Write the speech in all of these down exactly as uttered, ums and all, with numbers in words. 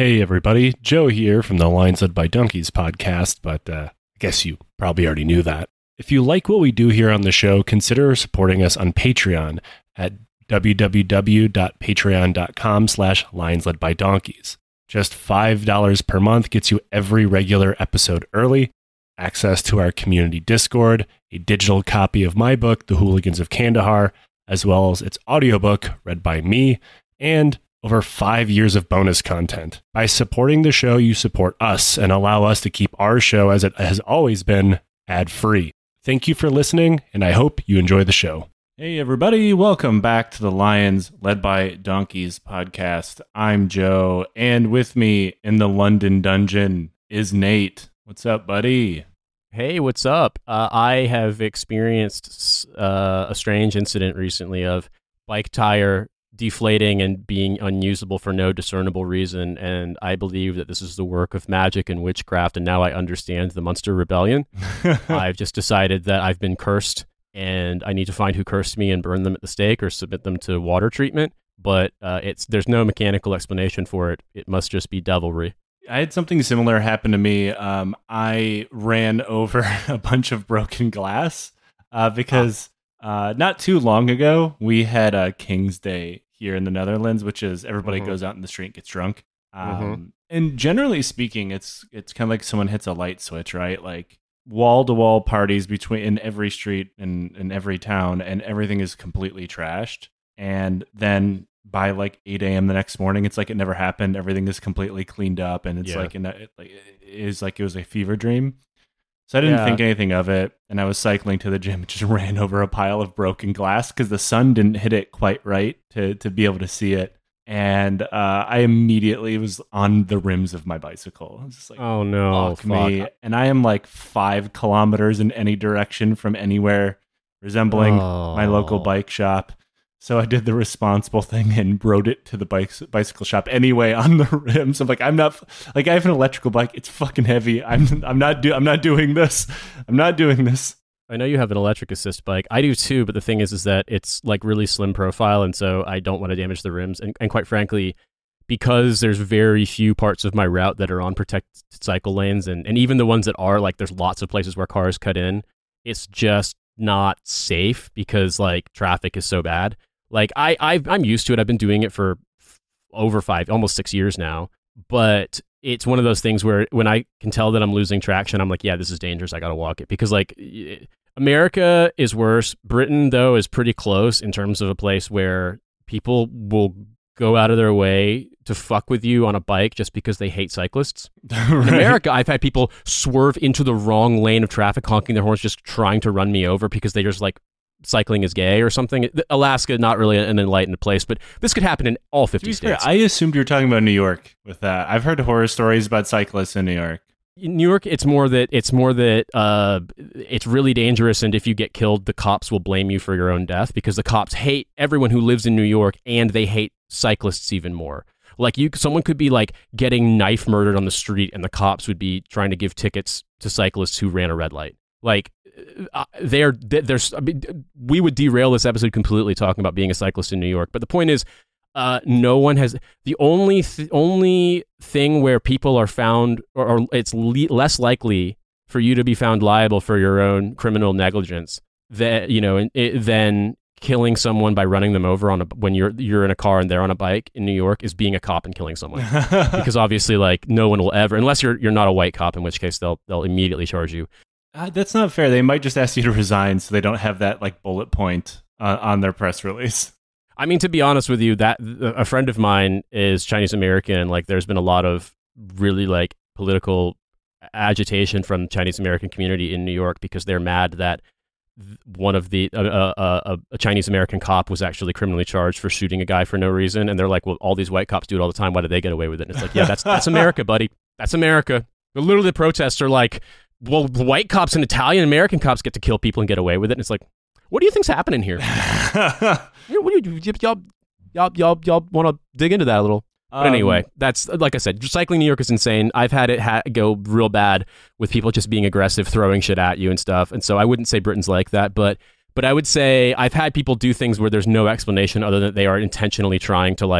Hey everybody, Joe here from the Lions Led by Donkeys podcast, but uh, I guess you probably already knew that. If you like what we do here on the show, consider supporting us on Patreon at www.patreon.com slash Lions Led by Donkeys. Just five dollars per month gets you every regular episode early, access to our community Discord, a digital copy of my book, The Hooligans of Kandahar, as well as its audiobook read by me, and over five years of bonus content. By supporting the show, you support us and allow us to keep our show, as it has always been, ad-free. Thank you for listening, and I hope you enjoy the show. Hey everybody, welcome back to the Lions Led by Donkeys podcast. I'm Joe, and with me in the London dungeon is Nate. What's up, buddy? Hey, what's up? Uh, I have experienced uh, a strange incident recently of bike tire deflating and being unusable for no discernible reason, and I believe that this is the work of magic and witchcraft, and now I understand the Munster Rebellion. I've just decided that I've been cursed, and I need to find who cursed me and burn them at the stake or submit them to water treatment, but uh, it's there's no mechanical explanation for it. It must just be devilry. I had something similar happen to me. Um, I ran over a bunch of broken glass uh, because... Uh, not too long ago, we had a King's Day here in the Netherlands, which is everybody mm-hmm. goes out in the street and gets drunk. Um, mm-hmm. And generally speaking, it's it's kind of like someone hits a light switch, right? Like wall-to-wall parties between in every street and in every town, and everything is completely trashed. And then by like eight a.m. the next morning, it's like it never happened. Everything is completely cleaned up, and it's yeah. like, in a, it, like it is like it was a fever dream. So I didn't yeah. think anything of it, and I was cycling to the gym and just ran over a pile of broken glass because the sun didn't hit it quite right to, to be able to see it. And uh, I immediately was on the rims of my bicycle. I was just like, oh no, fuck me. And I am like five kilometers in any direction from anywhere resembling oh. my local bike shop. So I did the responsible thing and rode it to the bike, bicycle shop anyway on the rims. I'm like, I'm not like I have an electrical bike. It's fucking heavy. I'm I'm not do I'm not doing this. I'm not doing this. I know you have an electric assist bike. I do too, but the thing is, is that it's like really slim profile, and so I don't want to damage the rims. And, and quite frankly, because there's very few parts of my route that are on protected cycle lanes, and, and even the ones that are, like, there's lots of places where cars cut in. It's just not safe because like traffic is so bad. Like, I, I've, I'm used to it. I've been doing it for over five, almost six years now. But it's one of those things where when I can tell that I'm losing traction, I'm like, yeah, this is dangerous. I got to walk it. Because, like, America is worse. Britain, though, is pretty close in terms of a place where people will go out of their way to fuck with you on a bike just because they hate cyclists. Right. In America, I've had people swerve into the wrong lane of traffic, honking their horns, just trying to run me over because they just, like, cycling is gay or something. Alaska, not really an enlightened place, but this could happen in all fifty states. Fair, I assumed you were talking about New York with that. I've heard horror stories about cyclists in New York. In New York, it's more that it's more that uh, it's really dangerous, and if you get killed, the cops will blame you for your own death because the cops hate everyone who lives in New York, and they hate cyclists even more. Like, you, someone could be like getting knife murdered on the street, and the cops would be trying to give tickets to cyclists who ran a red light. Like, Uh, they're, there's, I mean, we would derail this episode completely talking about being a cyclist in New York, but the point is, uh, no one has, the only th- only thing where people are found, or, or it's le- less likely for you to be found liable for your own criminal negligence that, you know, it, than killing someone by running them over on a, when you're you're in a car and they're on a bike in New York, is being a cop and killing someone. Because obviously, like, no one will ever, unless you're you're not a white cop, in which case they'll they'll immediately charge you. Uh, that's not fair. They might just ask you to resign so they don't have that like bullet point uh, on their press release. I mean, to be honest with you, that a friend of mine is Chinese American, and like there's been a lot of really like political agitation from the Chinese American community in New York because they're mad that one of the uh, uh, uh, a Chinese American cop was actually criminally charged for shooting a guy for no reason, and they're like, well, all these white cops do it all the time. Why did they get away with it? And it's like, yeah, that's that's America, buddy. That's America. But literally, the protests are like, well, white cops and Italian American cops get to kill people and get away with it. And it's like, what do you think's happening here? What do you, y'all, y'all, y'all, y'all want to dig into that a little? But um, anyway, that's, like I said, cycling New York is insane. I've had it ha- go real bad with people just being aggressive, throwing shit at you and stuff. And so I wouldn't say Britain's like that, but but I would say I've had people do things where there's no explanation other than they are intentionally trying to like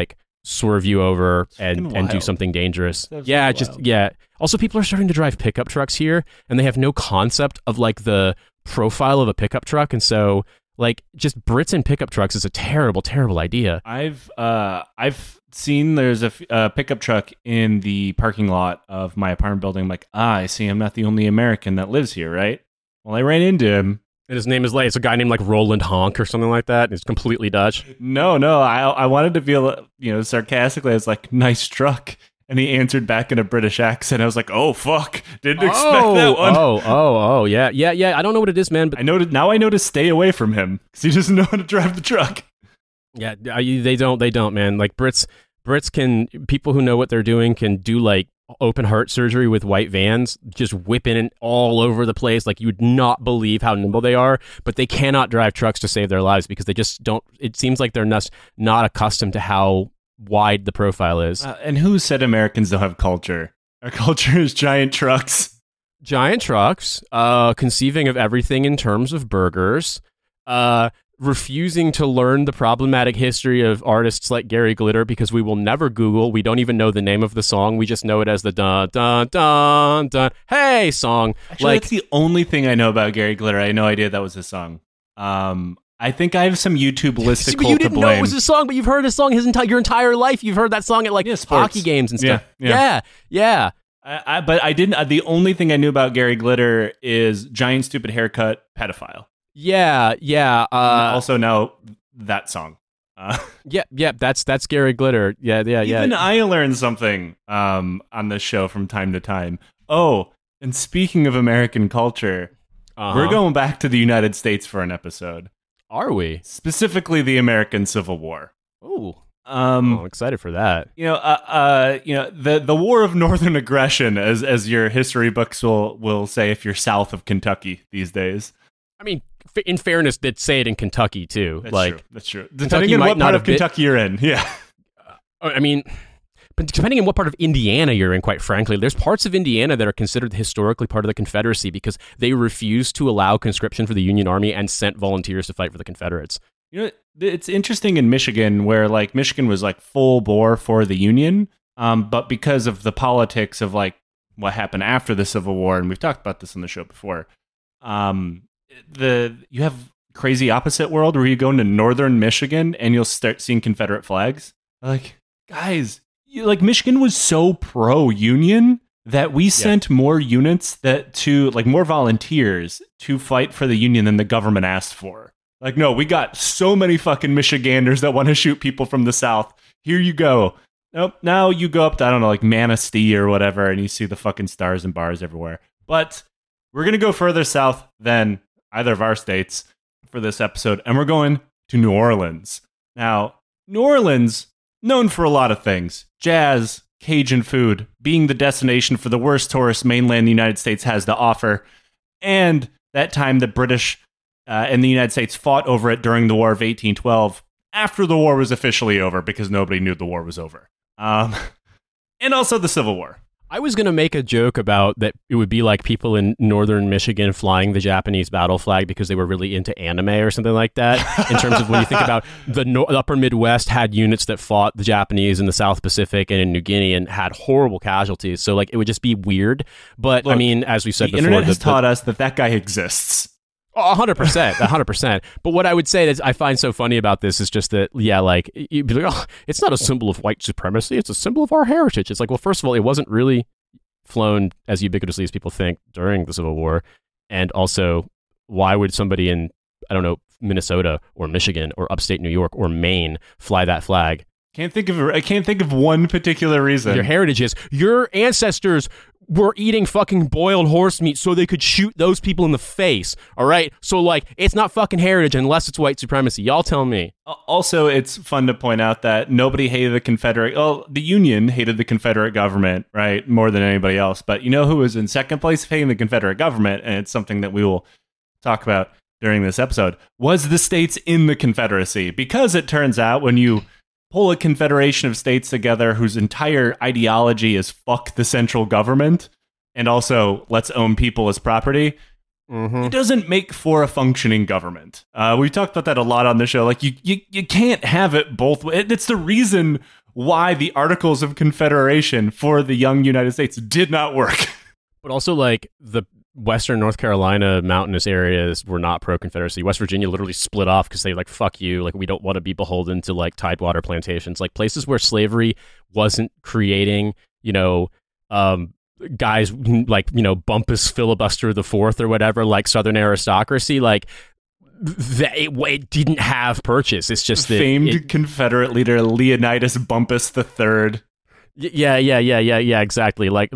swerve you over and, fucking and do wild. something dangerous. That's Yeah, wild. just yeah. Also, people are starting to drive pickup trucks here, and they have no concept of like the profile of a pickup truck, and so like just Brits in pickup trucks is a terrible, terrible idea. I've uh I've seen there's a f- uh, pickup truck in the parking lot of my apartment building. I'm like, ah, I see. I'm not the only American that lives here, right? Well, I ran into him. And his name is like it's a guy named like Roland Honk or something like that. And it's completely Dutch. No, no. I I wanted to feel you know sarcastically. I was like, nice truck. And he answered back in a British accent. I was like, "Oh fuck! Didn't expect oh, that one." Oh, oh, oh, yeah, yeah, yeah. I don't know what it is, man, but I know to, now. I know to stay away from him because he doesn't know how to drive the truck. yeah, I- they don't, they don't, man. Like Brits, Brits can people who know what they're doing can do like open heart surgery with white vans, just whipping it all over the place. Like you would not believe how nimble they are, but they cannot drive trucks to save their lives because they just don't. It seems like they're not not accustomed to how wide the profile is. Uh, and who said Americans don't have culture? Our culture is giant trucks. Giant trucks, uh, conceiving of everything in terms of burgers, uh, refusing to learn the problematic history of artists like Gary Glitter because we will never Google. We don't even know the name of the song. We just know it as the dun dun dun dun hey song. Actually, like that's the only thing I know about Gary Glitter. I had no idea that was his song. Um, I think I have some YouTube see, listicle but you to didn't blame. know it was his song, but you've heard his song his entire your entire life. You've heard that song at like Yeah, sports. hockey games and Yeah, stuff. yeah. yeah. yeah. I, I, but I didn't. Uh, the only thing I knew about Gary Glitter is giant stupid haircut, pedophile. Yeah, yeah. Uh, also, now that song. Uh, yeah, yeah. That's that's Gary Glitter. Yeah, yeah, yeah. even I learned something um, on this show from time to time. Oh, and speaking of American culture, Uh-huh. we're going back to the United States for an episode, Are we? specifically the American Civil War. Ooh, Um, I'm excited for that. you know, uh, uh, you know, the the War of Northern Aggression, as as your history books will will say, if you're south of Kentucky these days. I mean, f- in fairness, they'd say it in Kentucky too. That's like, true. That's true. Kentucky Depending on might what not part have of been- Kentucky you're in, yeah. I mean, but depending on what part of Indiana you're in, quite frankly, there's parts of Indiana that are considered historically part of the Confederacy because they refused to allow conscription for the Union Army and sent volunteers to fight for the Confederates. You know, it's interesting in Michigan where like Michigan was like full bore for the Union, um, but because of the politics of like what happened after the Civil War, and we've talked about this on the show before, um, the you have crazy opposite world where you go into northern Michigan and you'll start seeing Confederate flags. Like, guys, you, like Michigan was so pro Union that we sent more units that to like more volunteers to fight for the Union than the government asked for. Like, no, we got so many fucking Michiganders that want to shoot people from the South. Here you go. Nope. Now you go up to, I don't know, like Manistee or whatever, and you see the fucking stars and bars everywhere. But we're going to go further south than either of our states for this episode, and we're going to New Orleans. Now, New Orleans, known for a lot of things. Jazz, Cajun food, being the destination for the worst tourist mainland the United States has to offer, and that time the British uh, and the United States fought over it during the War of eighteen twelve, after the war was officially over, because nobody knew the war was over. Um, and also the Civil War. I was going to make a joke about that it would be like people in northern Michigan flying the Japanese battle flag because they were really into anime or something like that. In terms of when you think about the, no- the upper Midwest had units that fought the Japanese in the South Pacific and in New Guinea and had horrible casualties. So like it would just be weird. But Look, I mean, as we said the before, internet has the, taught us that that guy exists. A hundred percent, a hundred percent. But what I would say that I find so funny about this is just that, yeah, like you'd be like, oh, it's not a symbol of white supremacy; it's a symbol of our heritage. It's like, well, first of all, it wasn't really flown as ubiquitously as people think during the Civil War, and also, why would somebody in I don't know Minnesota or Michigan or upstate New York or Maine fly that flag? Can't think of I can't think of one particular reason. Your heritage is your ancestors were eating fucking boiled horse meat so they could shoot those people in the face. All right, so like it's not fucking heritage unless it's white supremacy. Y'all tell me. Also, it's fun to point out that nobody hated the Confederate. Well, the Union hated the Confederate government, right, more than anybody else. But you know who was in second place of hating the Confederate government, and it's something that we will talk about during this episode, was the states in the Confederacy. Because it turns out when you pull a confederation of states together whose entire ideology is fuck the central government and also let's own people as property, Mm-hmm. it doesn't make for a functioning government. Uh, we've talked about that a lot on the show. Like you, you, you can't have it both ways. It's the reason why the Articles of Confederation for the young United States did not work. But also, like, the Western North Carolina mountainous areas were not pro-Confederacy. West Virginia literally split off because they like, fuck you. Like, we don't want to be beholden to like Tidewater plantations. Like places where slavery wasn't creating, you know, um, guys like, you know, Bumpus Filibuster the Fourth or whatever, like Southern aristocracy, like that it, it didn't have purchase. It's just that famed it, Confederate leader Leonidas Bumpus the Third. Yeah, yeah, yeah, yeah, yeah, exactly. Like,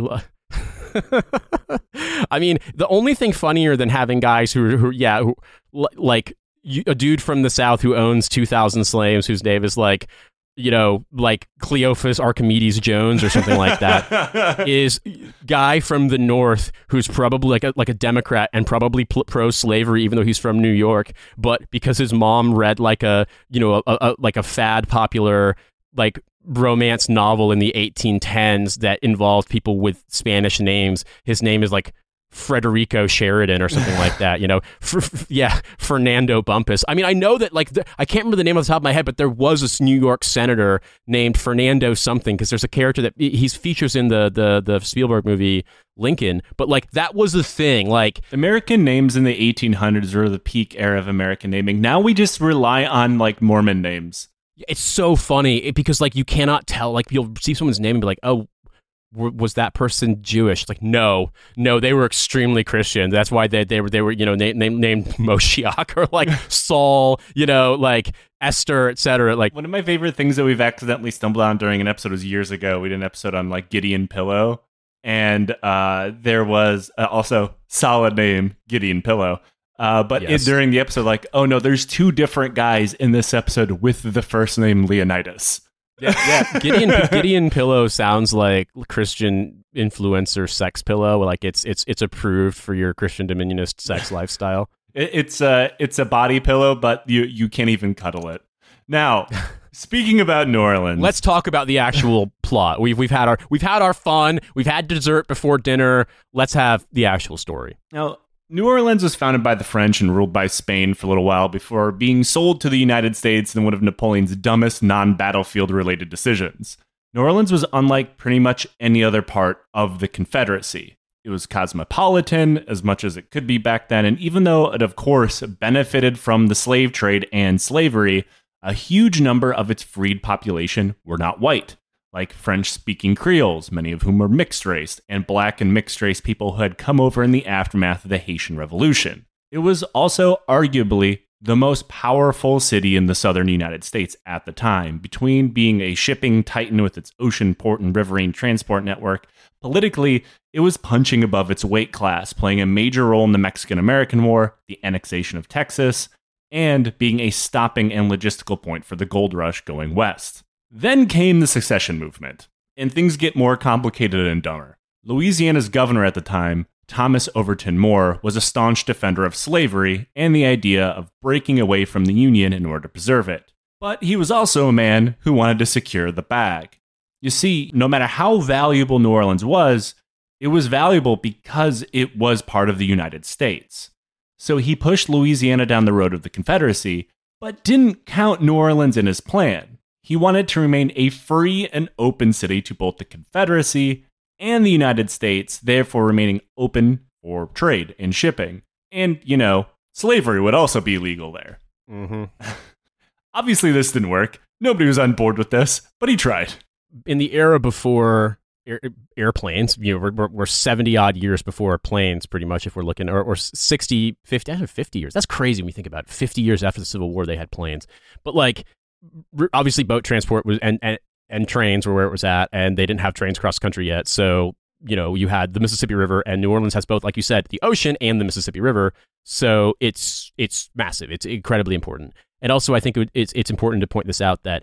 I mean, the only thing funnier than having guys who, who yeah, who, like you, a dude from the South who owns two thousand slaves whose name is like, you know, like Cleophas Archimedes Jones or something like that, is guy from the North who's probably like a, like a Democrat and probably pl- pro-slavery, even though he's from New York, but because his mom read like a, you know, a, a, like a fad popular like romance novel in the eighteen tens that involved people with Spanish names. His name is like Frederico Sheridan or something like that, you know, for, yeah, Fernando Bumpus. I mean, I know that like, the, I can't remember the name off the top of my head, but there was this New York senator named Fernando something, because there's a character that he's features in the, the, the Spielberg movie Lincoln, but like that was the thing. Like American names in the eighteen hundreds were the peak era of American naming. Now we just rely on like Mormon names. It's so funny because like you cannot tell, like you'll see someone's name and be like, oh, was that person Jewish? It's like, no, no, they were extremely Christian. That's why they they were they were you know named named, named Moshiach or like Saul, you know, like Esther, et cetera. Like one of my favorite things that we've accidentally stumbled on during an episode was years ago. We did an episode on like Gideon Pillow, and uh, there was uh, also solid name Gideon Pillow. Uh, but Yes. it, during the episode, like, oh no, there's two different guys in this episode with the first name Leonidas. Yeah, yeah. Gideon Gideon Pillow sounds like Christian influencer sex pillow. Like it's it's it's approved for your Christian dominionist sex lifestyle. It, it's a it's a body pillow, but you you can't even cuddle it. Now, speaking about New Orleans, Let's talk about the actual plot. We've we've had our we've had our fun. We've had dessert before dinner. Let's have the actual story. now. New Orleans was founded by the French and ruled by Spain for a little while before being sold to the United States in one of Napoleon's dumbest non-battlefield related decisions. New Orleans was unlike pretty much any other part of the Confederacy. It was cosmopolitan as much as it could be back then, and even though it of course benefited from the slave trade and slavery, a huge number of its freed population were not white, like French-speaking Creoles, many of whom were mixed-race, and black and mixed-race people who had come over in the aftermath of the Haitian Revolution. It was also arguably the most powerful city in the southern United States at the time. Between being a shipping titan with its ocean, port, and riverine transport network, politically, it was punching above its weight class, playing a major role in the Mexican-American War, the annexation of Texas, and being a stopping and logistical point for the gold rush going west. Then came the secession movement, and things get more complicated and dumber. Louisiana's governor at the time, Thomas Overton Moore, was a staunch defender of slavery and the idea of breaking away from the Union in order to preserve it. But he was also a man who wanted to secure the bag. You see, no matter how valuable New Orleans was, it was valuable because it was part of the United States. So he pushed Louisiana down the road of the Confederacy, but didn't count New Orleans in his plan. He wanted to remain a free and open city to both the Confederacy and the United States, therefore remaining open for trade and shipping. And, you know, slavery would also be legal there. Mm-hmm. Obviously, this didn't work. Nobody was on board with this, but he tried. In the era before air, airplanes, you know, we're, we're, we're seventy odd years before planes, pretty much, if we're looking, or, or sixty, fifty, fifty years. That's crazy when you think about it. fifty years after the Civil War, they had planes. But like, obviously boat transport was and, and and trains were where it was at, and they didn't have trains cross country yet. So, you know, you had the Mississippi River, and New Orleans has both, like you said, the ocean and the Mississippi River. So it's it's massive. It's incredibly important. And also, I think it, it's it's important to point this out that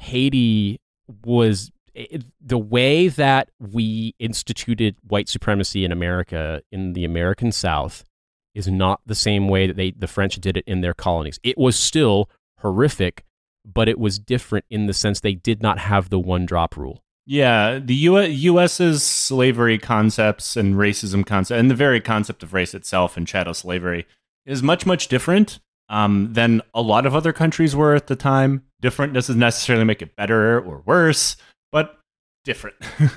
Haiti was it, the way that we instituted white supremacy in America in the American South is not the same way that they the French did it in their colonies. It was still horrific, but it was different in the sense they did not have the one drop rule. Yeah, the U- U.S.'s slavery concepts and racism concept, and the very concept of race itself and chattel slavery is much, much different um, than a lot of other countries were at the time. Different doesn't necessarily make it better or worse, but different.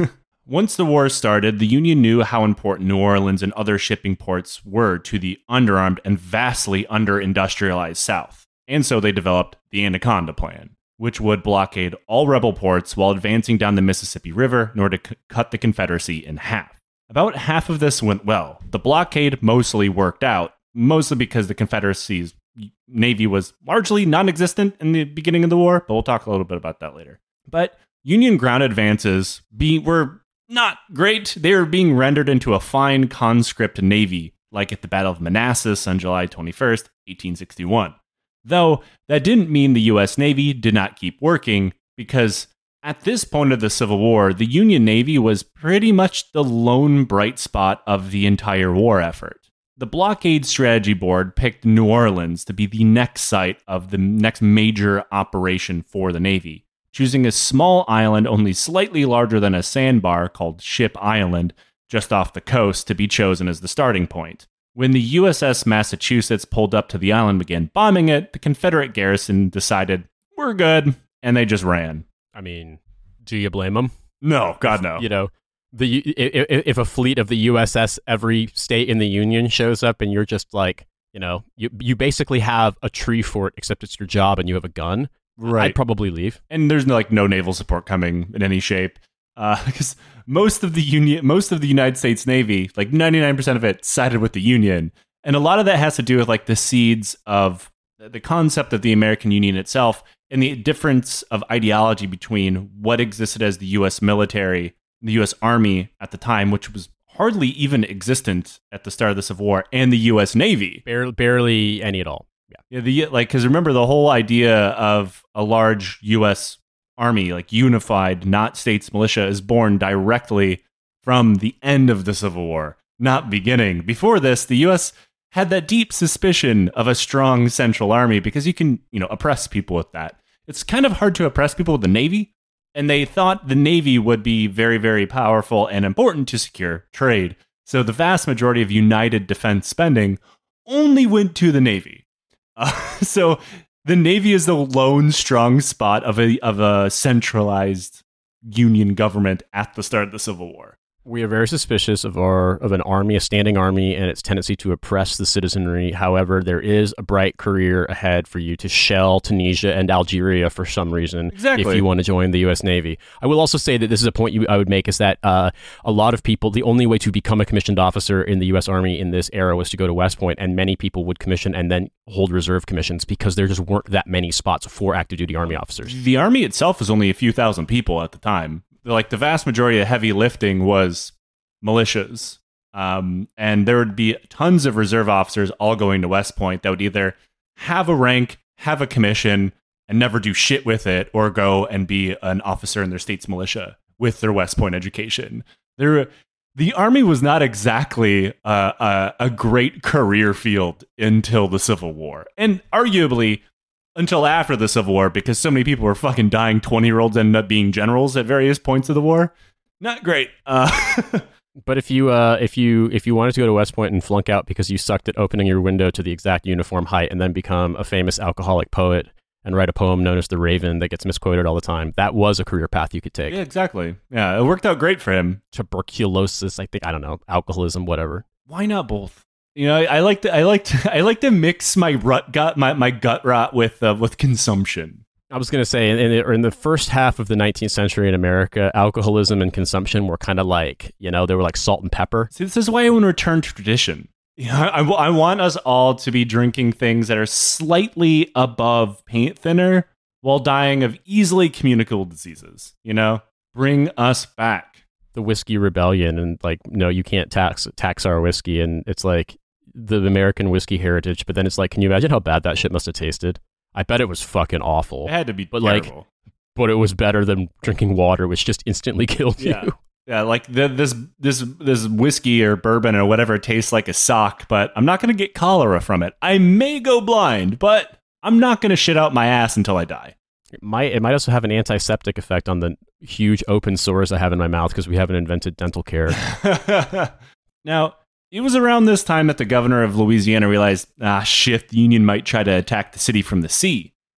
Once the war started, the Union knew how important New Orleans and other shipping ports were to the underarmed and vastly under-industrialized South. And so they developed the Anaconda Plan, which would blockade all rebel ports while advancing down the Mississippi River in order to c- cut the Confederacy in half. About half of this went well. The blockade mostly worked out, mostly because the Confederacy's Navy was largely non-existent in the beginning of the war, but we'll talk a little bit about that later. But Union ground advances be, were not great. They were being rendered into a fine conscript navy, like at the Battle of Manassas on July twenty-first, eighteen sixty-one. Though that didn't mean the U S Navy did not keep working, because at this point of the Civil War, the Union Navy was pretty much the lone bright spot of the entire war effort. The Blockade Strategy Board picked New Orleans to be the next site of the next major operation for the Navy, choosing a small island only slightly larger than a sandbar called Ship Island just off the coast to be chosen as the starting point. When the U S S Massachusetts pulled up to the island and began bombing it, the Confederate garrison decided, we're good, and they just ran. I mean, do you blame them? No, God, no. You know, the if, if a fleet of the U S S every state in the Union shows up and you're just like, you know, you you basically have a tree fort, except it's your job and you have a gun, right? I'd probably leave. And there's no, like no naval support coming in any shape. Because uh, most of the Union, most of the United States Navy, like ninety-nine percent of it, sided with the Union, and a lot of that has to do with like the seeds of the concept of the American Union itself, and the difference of ideology between what existed as the U S military, the U S Army at the time, which was hardly even existent at the start of the Civil War, and the U S Navy, barely, barely any at all. Yeah, yeah. The like, because remember the whole idea of a large U S Army, like unified, not states militia, is born directly from the end of the Civil War, not beginning. Before this, the U S had that deep suspicion of a strong central army because you can, you know, oppress people with that. It's kind of hard to oppress people with the Navy, and they thought the Navy would be very, very powerful and important to secure trade. So the vast majority of United defense spending only went to the Navy. Uh, so the Navy is the lone strong spot of a of a centralized Union government at the start of the Civil War. We are very suspicious of our of an army, a standing army, and its tendency to oppress the citizenry. However, there is a bright career ahead for you to shell Tunisia and Algeria for some reason, exactly, if you want to join the U S Navy. I will also say that this is a point you, I would make, is that uh, a lot of people, the only way to become a commissioned officer in the U S Army in this era was to go to West Point, and many people would commission and then hold reserve commissions because there just weren't that many spots for active duty Army officers. The Army itself was only a few thousand people at the time. Like the vast majority of heavy lifting was militias. Um, and there would be tons of reserve officers all going to West Point that would either have a rank, have a commission, and never do shit with it, or go and be an officer in their state's militia with their West Point education. There, the Army was not exactly uh, a, a great career field until the Civil War. And arguably, until after the Civil War, because so many people were fucking dying. twenty-year-olds ended up being generals at various points of the war. Not great. Uh, but if you uh, if you if you wanted to go to West Point and flunk out because you sucked at opening your window to the exact uniform height and then become a famous alcoholic poet and write a poem known as The Raven that gets misquoted all the time, that was a career path you could take. Yeah, exactly. Yeah, it worked out great for him. Tuberculosis, I think, I don't know, alcoholism, whatever. Why not both? You know, I, I like to I like to I like to mix my rut gut my, my gut rot with uh, with consumption. I was going to say, in, in, in the first half of the nineteenth century in America, alcoholism and consumption were kind of like, you know, they were like salt and pepper. See, this is why I want to return to tradition. You know, I, I want us all to be drinking things that are slightly above paint thinner while dying of easily communicable diseases. You know, bring us back. The whiskey rebellion, and like, no, you can't tax tax our whiskey, and it's like the American whiskey heritage. But then it's like, can you imagine how bad that shit must have tasted? I bet it was fucking awful. It had to be but terrible. Like, but it was better than drinking water, which just instantly killed yeah. you. Yeah, like the, this this this whiskey or bourbon or whatever tastes like a sock, but I'm not going to get cholera from it. I may go blind, but I'm not going to shit out my ass until I die. It might it might also have an antiseptic effect on the huge open sores I have in my mouth because we haven't invented dental care. Now, it was around this time that the governor of Louisiana realized, ah, shit, the Union might try to attack the city from the sea.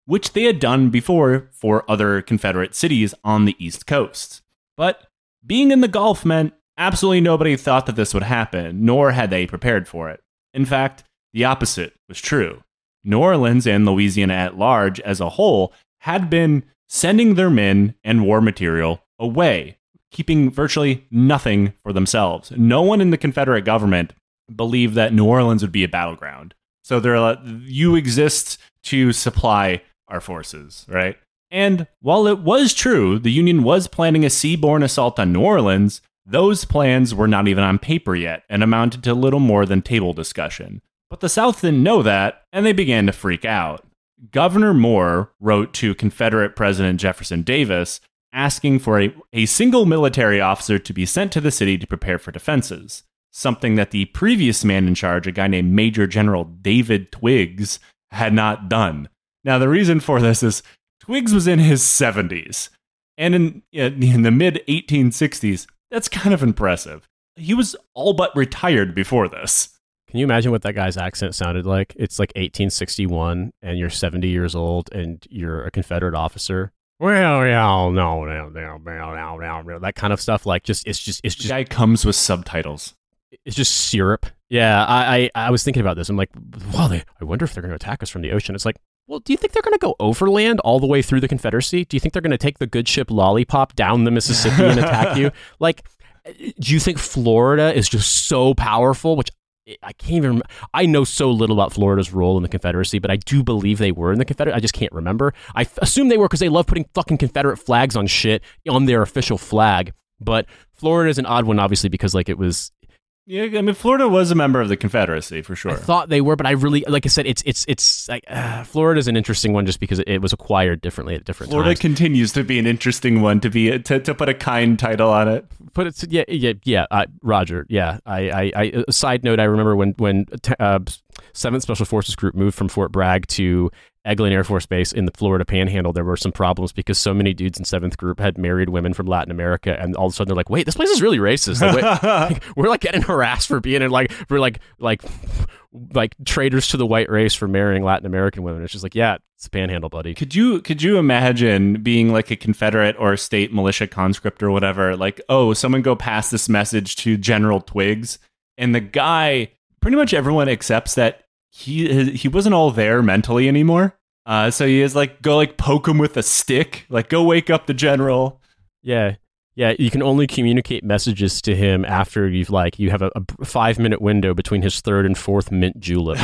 which they had done before for other Confederate cities on the East Coast. But being in the Gulf meant absolutely nobody thought that this would happen, nor had they prepared for it. In fact, the opposite was true. New Orleans and Louisiana at large as a whole had been sending their men and war material away, keeping virtually nothing for themselves. No one in the Confederate government believed that New Orleans would be a battleground. So they're like, you exist to supply our forces, right? And while it was true, the Union was planning a seaborne assault on New Orleans, those plans were not even on paper yet and amounted to little more than table discussion. But the South didn't know that, and they began to freak out. Governor Moore wrote to Confederate President Jefferson Davis asking for a, a single military officer to be sent to the city to prepare for defenses, something that the previous man in charge, a guy named Major General David Twiggs, had not done. Now, the reason for this is Twiggs was in his seventies, and in, in the mid eighteen sixties, that's kind of impressive. He was all but retired before this. Can you imagine what that guy's accent sounded like? It's like eighteen sixty-one, and you're seventy years old, and you're a Confederate officer. Well, yeah, no, no, no, no, no, no, that kind of stuff. Like, just it's just it's just. The guy comes with subtitles. It's just syrup. Yeah, I, I I was thinking about this. I'm like, well, they, I wonder if they're going to attack us from the ocean. It's like, well, do you think they're going to go overland all the way through the Confederacy? Do you think they're going to take the good ship Lollipop down the Mississippi and attack you? Like, do you think Florida is just so powerful? Which I can't even. I know so little about Florida's role in the Confederacy, but I do believe they were in the Confederate. I just can't remember. I f- assume they were because they love putting fucking Confederate flags on shit on their official flag. But Florida is an odd one, obviously, because like it was. Yeah, I mean, Florida was a member of the Confederacy for sure. I thought they were, but I really, like I said, it's it's it's like uh, Florida's an interesting one just because it, it was acquired differently at different Florida times. Florida continues to be an interesting one to be to, to put a kind title on it. Put it, yeah, yeah, yeah. Uh, Roger, yeah. I, I, I. A side note: I remember when when uh, seventh Special Forces Group moved from Fort Bragg to Eglin Air Force Base in the Florida Panhandle. There were some problems because so many dudes in seventh Group had married women from Latin America, and all of a sudden they're like, "Wait, this place is really racist. Like, wait, like, we're like getting harassed for being in like we're like like like traitors to the white race for marrying Latin American women." It's just like, yeah, it's a Panhandle, buddy. Could you could you imagine being like a Confederate or state militia conscript or whatever? Like, oh, someone go pass this message to General Twiggs, and the guy, pretty much everyone accepts that he he wasn't all there mentally anymore. Uh, so he is like, go like poke him with a stick, like go wake up the general. Yeah, yeah. You can only communicate messages to him after you've like you have a, a five minute window between his third and fourth mint julep.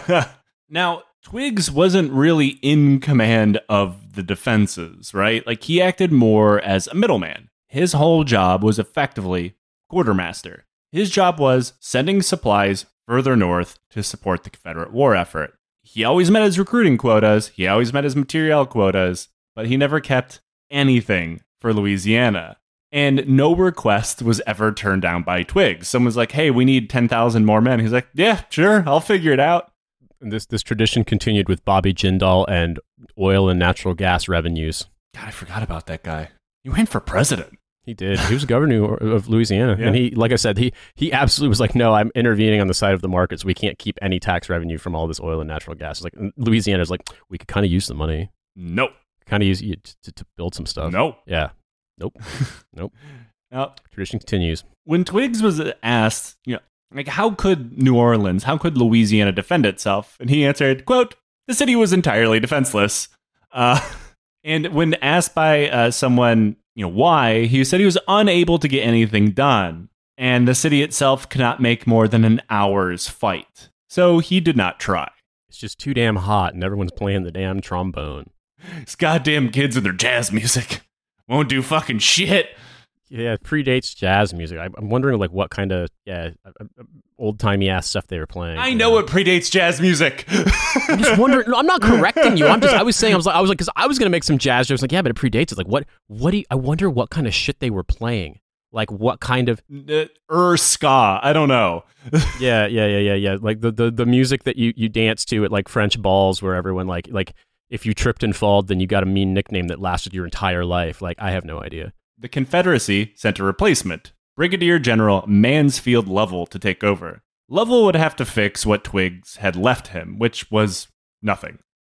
Now, Twiggs wasn't really in command of the defenses, right? Like he acted more as a middleman. His whole job was effectively quartermaster. His job was sending supplies further north to support the Confederate war effort. He always met his recruiting quotas, he always met his materiel quotas, but he never kept anything for Louisiana. And no request was ever turned down by Twiggs. Someone's like, hey, we need ten thousand more men. He's like, yeah, sure, I'll figure it out. And this, this tradition continued with Bobby Jindal and oil and natural gas revenues. God, I forgot about that guy. He ran for president. He did. He was governor of Louisiana. Yeah. And he, like I said, he he absolutely was like, no, I'm intervening on the side of the market, so we can't keep any tax revenue from all this oil and natural gas. It's like Louisiana's like, we could kind of use the money. Nope. Kind of use it to, to build some stuff. Nope. Yeah. Nope. Nope. Now, tradition continues. When Twiggs was asked, you know, like, how could New Orleans, how could Louisiana defend itself? And he answered, quote, the city was entirely defenseless. Uh, and when asked by uh, someone, you know, why, he said he was unable to get anything done, and the city itself could not make more than an hour's fight. So he did not try. It's just too damn hot, and everyone's playing the damn trombone. These goddamn kids and their jazz music won't do fucking shit. Yeah, it predates jazz music. I'm wondering, like, what kind of, yeah, old-timey ass stuff they were playing. I know, know it predates jazz music. I'm just wondering. No, I'm not correcting you. I'm just, I was saying, I was like, I was like, because I was going to make some jazz jokes. Like, yeah, but it predates it. Like, what, what do you, I wonder what kind of shit they were playing. Like, what kind of. Uh, er, ska. I don't know. yeah, yeah, yeah, yeah, yeah. Like, the, the, the music that you, you dance to at, like, French balls where everyone, like, like, if you tripped and falled, then you got a mean nickname that lasted your entire life. Like, I have no idea. The Confederacy sent a replacement, Brigadier General Mansfield Lovell, to take over. Lovell would have to fix what Twiggs had left him, which was nothing.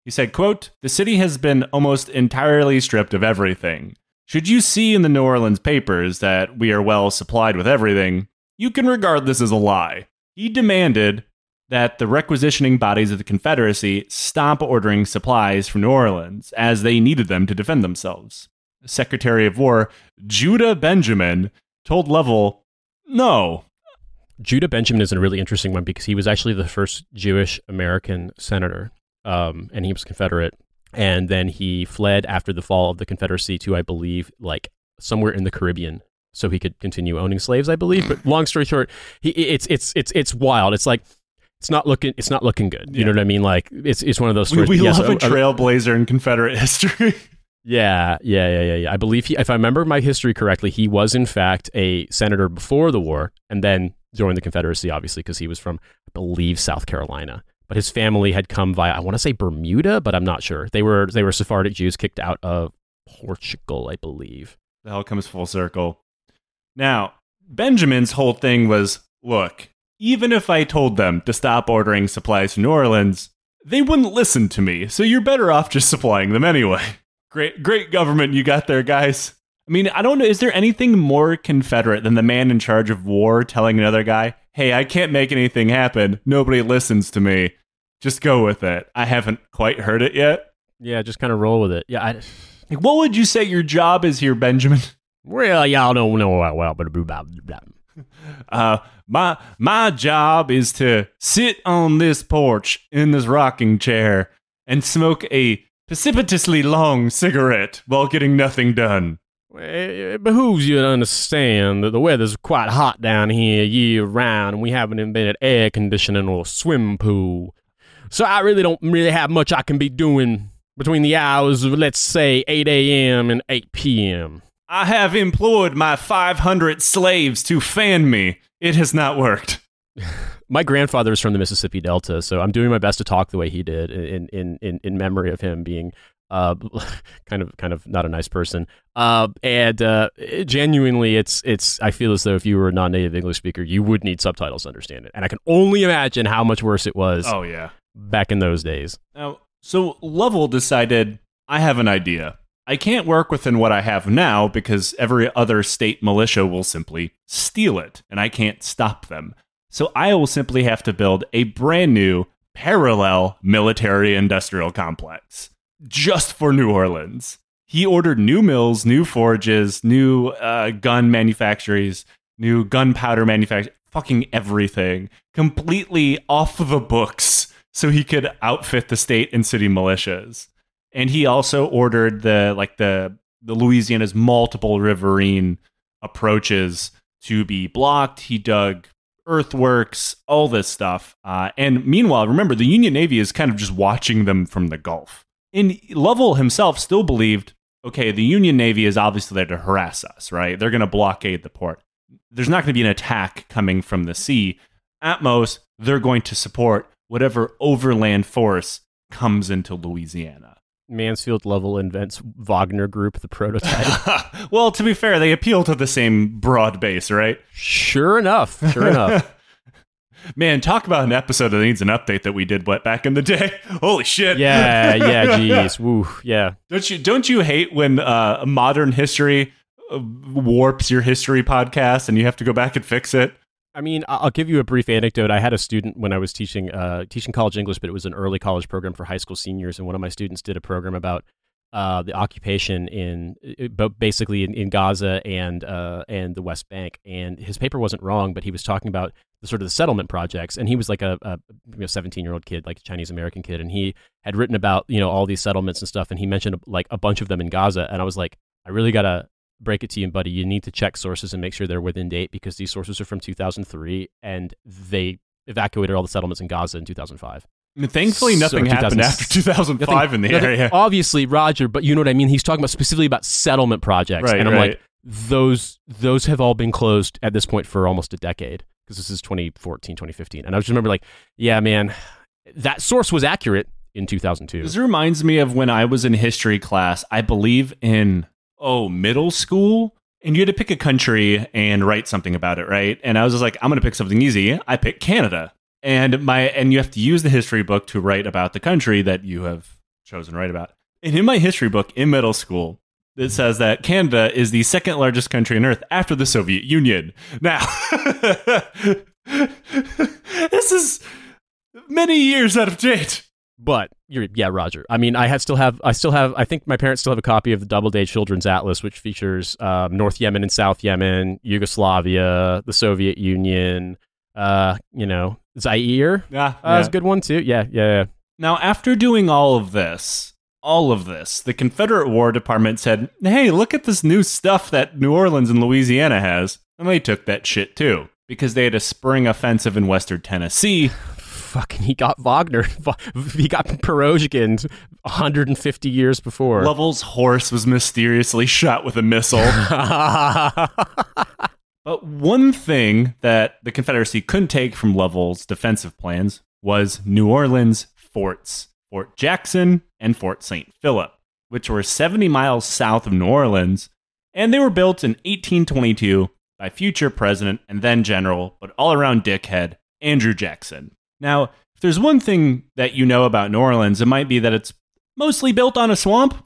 He said, quote, "The city has been almost entirely stripped of everything. Should you see in the New Orleans papers that we are well supplied with everything, you can regard this as a lie." He demanded that the requisitioning bodies of the Confederacy stop ordering supplies from New Orleans, as they needed them to defend themselves. Secretary of War Judah Benjamin told Lovell, "No." Judah Benjamin is a really interesting one because he was actually the first Jewish American senator, um, and he was Confederate. And then he fled after the fall of the Confederacy to, I believe, like somewhere in the Caribbean, so he could continue owning slaves, I believe. But long story short, he, it's it's it's it's wild. It's like it's not looking it's not looking good. You yeah. know what I mean? Like it's it's one of those stories. We, we yes, love a, a trailblazer in Confederate history. Yeah, yeah, yeah, yeah, yeah. I believe he, if I remember my history correctly, he was in fact a senator before the war, and then joined the Confederacy, obviously, because he was from, I believe, South Carolina. But his family had come via, I want to say Bermuda, but I'm not sure. They were they were Sephardic Jews kicked out of Portugal, I believe. The hell comes full circle. Now, Benjamin's whole thing was, look, even if I told them to stop ordering supplies from New Orleans, they wouldn't listen to me, so you're better off just supplying them anyway. Great, great government you got there, guys. I mean, I don't know, is there anything more Confederate than the man in charge of war telling another guy, hey, I can't make anything happen, nobody listens to me, just go with it. I haven't quite heard it yet. Yeah, just kind of roll with it. Yeah. I... Like, what would you say your job is here, Benjamin? Well, y'all don't know that well, but blah, blah, blah. Uh, my, my job is to sit on this porch in this rocking chair and smoke a precipitously long cigarette while getting nothing done. It behooves you to understand that the weather's quite hot down here year round, and we haven't invented air conditioning or swim pool. So I really don't really have much I can be doing between the hours of, let's say, eight a.m. and eight p.m. I have employed my five hundred slaves to fan me. It has not worked. My grandfather is from the Mississippi Delta, so I'm doing my best to talk the way he did in in in, in memory of him being uh, kind of kind of not a nice person. Uh, and uh, genuinely, it's it's. I feel as though if you were a non-native English speaker, you would need subtitles to understand it. And I can only imagine how much worse it was. Oh yeah, back in those days. Now, so Lovell decided, I have an idea. I can't work within what I have now because every other state militia will simply steal it, and I can't stop them. So I will simply have to build a brand new parallel military-industrial complex just for New Orleans. He ordered new mills, new forges, new uh, gun manufacturers, new gunpowder manufacturers, fucking everything, completely off the books so he could outfit the state and city militias. And he also ordered the like the the Louisiana's multiple riverine approaches to be blocked. He dug earthworks, all this stuff. Uh, and meanwhile, remember, the Union Navy is kind of just watching them from the Gulf. And Lovell himself still believed, okay, the Union Navy is obviously there to harass us, right? They're going to blockade the port. There's not going to be an attack coming from the sea. At most, they're going to support whatever overland force comes into Louisiana. Mansfield Lovell invents Wagner Group, the prototype. Well, to be fair, they appeal to the same broad base, right? Sure enough. Sure enough. Man, talk about an episode that needs an update that we did what back in the day. Holy shit. Yeah, yeah, geez. Woo, yeah. Don't you don't you hate when uh, modern history warps your history podcast and you have to go back and fix it? I mean, I'll give you a brief anecdote. I had a student when I was teaching uh, teaching college English, but it was an early college program for high school seniors, and one of my students did a program about uh, the occupation in, but basically in, in Gaza and uh, and the West Bank. And his paper wasn't wrong, but he was talking about the sort of the settlement projects. And he was like a, a you know, seventeen year old kid, like a Chinese American kid, and he had written about you know all these settlements and stuff. And he mentioned like a bunch of them in Gaza, and I was like, I really gotta break it to you, buddy. You need to check sources and make sure they're within date because these sources are from two thousand three, and they evacuated all the settlements in Gaza in two thousand five. Thankfully, nothing so happened after two thousand five nothing, in the nothing, area. Obviously, Roger, but you know what I mean? He's talking about specifically about settlement projects. Right, and I'm right. like, those those have all been closed at this point for almost a decade because this is twenty fourteen, twenty fifteen. And I just remember like, yeah, man, that source was accurate in two thousand two. This reminds me of when I was in history class, I believe in, oh, middle school. And you had to pick a country and write something about it, right? And I was just like, I'm going to pick something easy. I picked Canada. And my and you have to use the history book to write about the country that you have chosen to write about. And in my history book in middle school, it says that Canada is the second largest country on Earth after the Soviet Union. Now, this is many years out of date. But you're, yeah, Roger. I mean, I had still have, I still have, I think my parents still have a copy of the Doubleday Children's Atlas, which features um, North Yemen and South Yemen, Yugoslavia, the Soviet Union, uh, you know, Zaire. Yeah, uh, yeah. That's a good one too. Yeah, yeah, yeah. Now, after doing all of this, all of this, the Confederate War Department said, hey, look at this new stuff that New Orleans and Louisiana has. And they took that shit too, because they had a spring offensive in Western Tennessee. Fucking, he got Wagner. He got Perozhkin one hundred fifty years before. Lovell's horse was mysteriously shot with a missile. But one thing that the Confederacy couldn't take from Lovell's defensive plans was New Orleans forts, Fort Jackson and Fort Saint Philip, which were seventy miles south of New Orleans, and they were built in eighteen twenty-two by future president and then general, but all-around dickhead, Andrew Jackson. Now, if there's one thing that you know about New Orleans, it might be that it's mostly built on a swamp.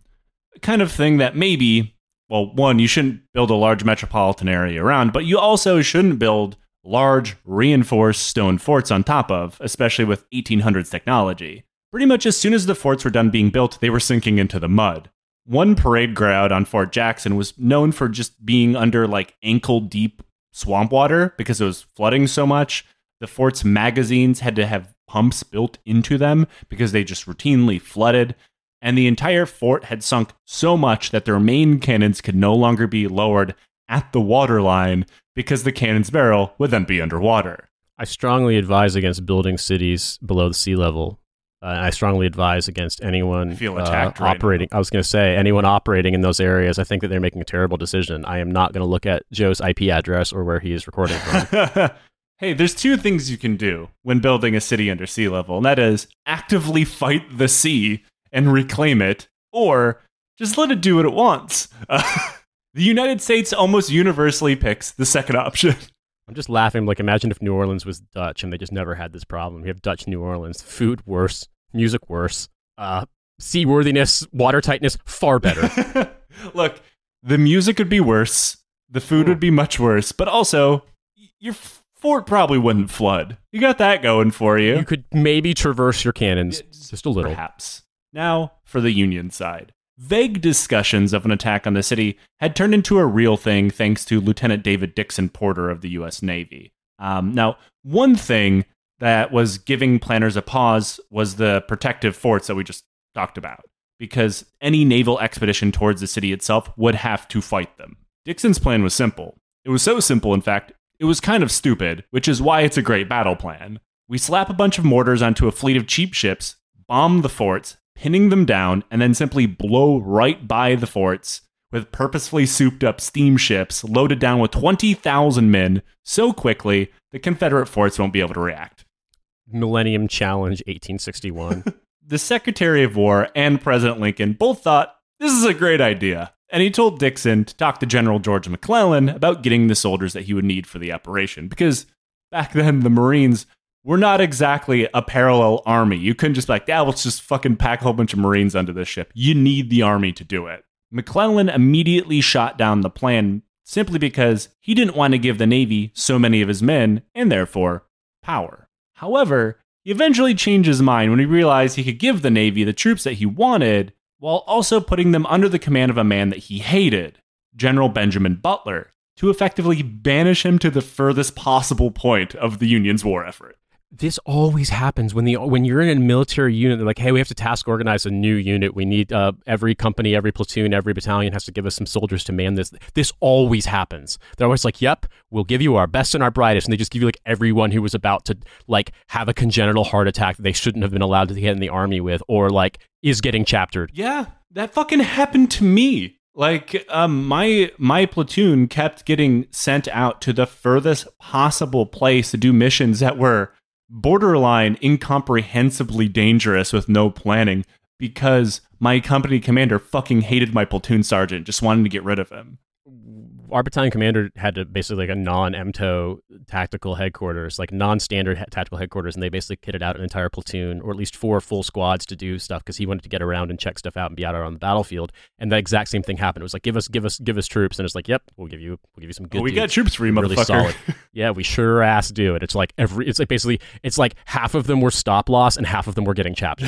A kind of thing that maybe, well, one, you shouldn't build a large metropolitan area around, but you also shouldn't build large, reinforced stone forts on top of, especially with eighteen hundreds technology. Pretty much as soon as the forts were done being built, they were sinking into the mud. One parade ground on Fort Jackson was known for just being under like ankle-deep swamp water because it was flooding so much. The fort's magazines had to have pumps built into them because they just routinely flooded. And the entire fort had sunk so much that their main cannons could no longer be lowered at the waterline because the cannon's barrel would then be underwater. I strongly advise against building cities below the sea level. Uh, I strongly advise against anyone I feel attacked uh, right operating. now. I was going to say, anyone operating in those areas, I think that they're making a terrible decision. I am not going to look at Joe's I P address or where he is recording from. Hey, there's two things you can do when building a city under sea level, and that is actively fight the sea and reclaim it, or just let it do what it wants. Uh, the United States almost universally picks the second option. I'm just laughing. Like, imagine if New Orleans was Dutch and they just never had this problem. We have Dutch New Orleans. Food worse, music worse, uh, seaworthiness, water tightness far better. Look, the music would be worse, the food would be much worse, but also your fort probably wouldn't flood. You got that going for you. You could maybe traverse your cannons just a little. Perhaps. Now, for the Union side. Vague discussions of an attack on the city had turned into a real thing thanks to Lieutenant David Dixon Porter of the U S Navy. Um, now, one thing that was giving planners a pause was the protective forts that we just talked about, because any naval expedition towards the city itself would have to fight them. Dixon's plan was simple. It was so simple, in fact, it was kind of stupid, which is why it's a great battle plan. We slap a bunch of mortars onto a fleet of cheap ships, bomb the forts, pinning them down, and then simply blow right by the forts with purposefully souped up steamships loaded down with twenty thousand men so quickly the Confederate forts won't be able to react. Millennium Challenge eighteen sixty-one. The Secretary of War and President Lincoln both thought this is a great idea, and he told Dixon to talk to General George McClellan about getting the soldiers that he would need for the operation, because back then the Marines were not exactly a parallel army. You couldn't just be like, yeah, let's just fucking pack a whole bunch of Marines onto this ship. You need the army to do it. McClellan immediately shot down the plan simply because he didn't want to give the Navy so many of his men, and therefore, power. However, he eventually changed his mind when he realized he could give the Navy the troops that he wanted while also putting them under the command of a man that he hated, General Benjamin Butler, to effectively banish him to the furthest possible point of the Union's war effort. This always happens when the when you're in a military unit. They're like, hey, we have to task organize a new unit. We need uh, every company, every platoon, every battalion has to give us some soldiers to man this. This always happens. They're always like, yep, we'll give you our best and our brightest. And they just give you like everyone who was about to like have a congenital heart attack that they shouldn't have been allowed to get in the army with, or like is getting chaptered. Yeah, that fucking happened to me. Like, um, my my platoon kept getting sent out to the furthest possible place to do missions that were borderline incomprehensibly dangerous with no planning because my company commander fucking hated my platoon sergeant, just wanted to get rid of him. our battalion commander had to basically like a non-M T O tactical headquarters, like non-standard he- tactical headquarters, and they basically kitted out an entire platoon, or at least four full squads to do stuff because he wanted to get around and check stuff out and be out on the battlefield. And the exact same thing happened. It was like, give us, give us, give us troops, and it's like, yep, we'll give you, we'll give you some good. Oh, we dudes. got troops for you, really motherfucker. Solid. Yeah, we sure ass do it. It's like every, it's like basically, it's like half of them were stop loss and half of them were getting chapped.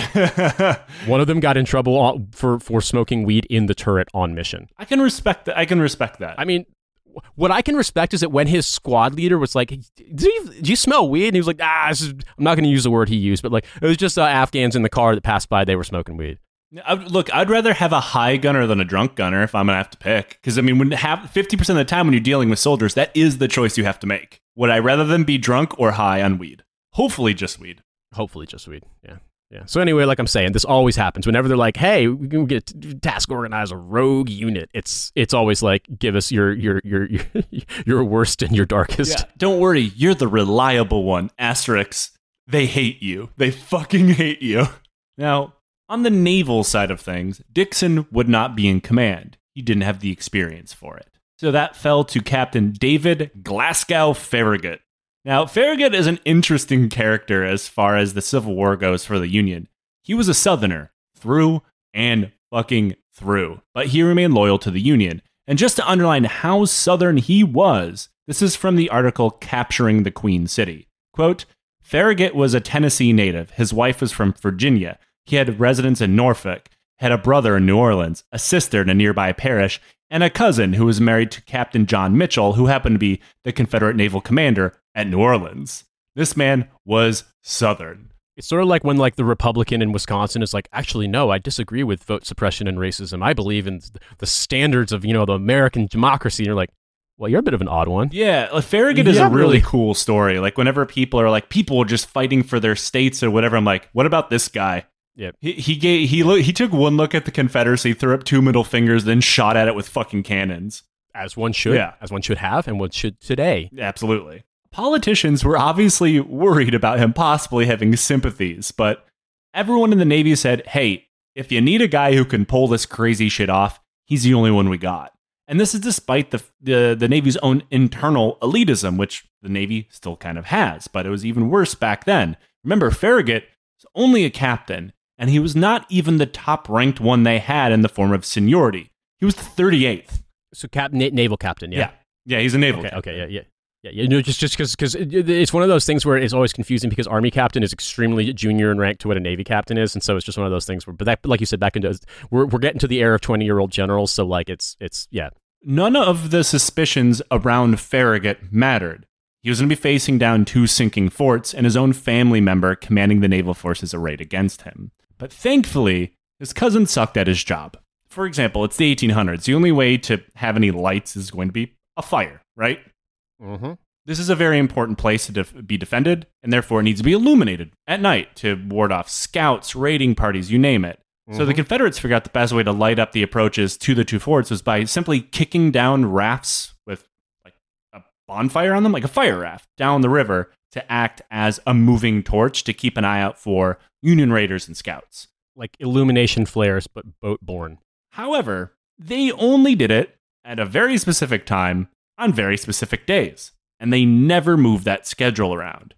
One of them got in trouble for for smoking weed in the turret on mission. I can respect that. I can respect that. I mean, what I can respect is that when his squad leader was like, "Do you, do you smell weed?" and he was like, "Ah, this is, I'm not going to use the word he used, but like it was just uh, Afghans in the car that passed by. They were smoking weed." I, look, I'd rather have a high gunner than a drunk gunner if I'm gonna have to pick. Because I mean, when have fifty percent of the time when you're dealing with soldiers, that is the choice you have to make. Would I rather them be drunk or high on weed? Hopefully, just weed. Hopefully, just weed. Yeah. Yeah. So anyway, like I'm saying, this always happens. Whenever they're like, "Hey, we can get task organize a rogue unit," it's it's always like, "Give us your your your your, your worst and your darkest." Yeah, don't worry, you're the reliable one. Asterix. They hate you. They fucking hate you. Now, on the naval side of things, Dixon would not be in command. He didn't have the experience for it. So that fell to Captain David Glasgow Farragut. Now, Farragut is an interesting character as far as the Civil War goes for the Union. He was a Southerner, through and fucking through, but he remained loyal to the Union. And just to underline how Southern he was, this is from the article Capturing the Queen City. Quote, Farragut was a Tennessee native. His wife was from Virginia. He had residence in Norfolk, had a brother in New Orleans, a sister in a nearby parish, and a cousin who was married to Captain John Mitchell, who happened to be the Confederate naval commander at New Orleans. This man was Southern. It's sort of like when like the Republican in Wisconsin is like, actually, no, I disagree with vote suppression and racism. I believe in the standards of, you know, the American democracy. And you're like, well, you're a bit of an odd one. Yeah, like Farragut is yeah, a really, really cool story. Like whenever people are like, people just fighting for their states or whatever, I'm like, what about this guy? Yep. He he gave he lo- he took one look at the Confederacy, threw up two middle fingers, then shot at it with fucking cannons. As one should, Yeah. as one should have, and one should today. Absolutely. Politicians were obviously worried about him possibly having sympathies, but everyone in the Navy said, hey, if you need a guy who can pull this crazy shit off, he's the only one we got. And this is despite the, the, the Navy's own internal elitism, which the Navy still kind of has, but it was even worse back then. Remember, Farragut was only a captain, and he was not even the top-ranked one they had in the form of seniority. He was the thirty-eighth. So, cap- na- naval captain, yeah. Yeah, yeah, he's a naval Okay, captain. okay, yeah, yeah. Yeah, you know, just just because because it, it's one of those things where it's always confusing because Army captain is extremely junior in rank to what a Navy captain is, and so it's just one of those things where. But that, like you said, back into we're we're getting to the era of twenty year old generals, so like it's it's yeah. None of the suspicions around Farragut mattered. He was going to be facing down two sinking forts and his own family member commanding the naval forces arrayed against him. But thankfully, his cousin sucked at his job. For example, it's the eighteen hundreds. The only way to have any lights is going to be a fire, right? Mm-hmm. This is a very important place to def- be defended, and therefore it needs to be illuminated at night to ward off scouts, raiding parties, you name it. Mm-hmm. So the Confederates figured out the best way to light up the approaches to the two forts was by simply kicking down rafts with like a bonfire on them, like a fire raft, down the river to act as a moving torch to keep an eye out for Union raiders and scouts. Like illumination flares, but boat-borne. However, they only did it at a very specific time on very specific days, and they never moved that schedule around.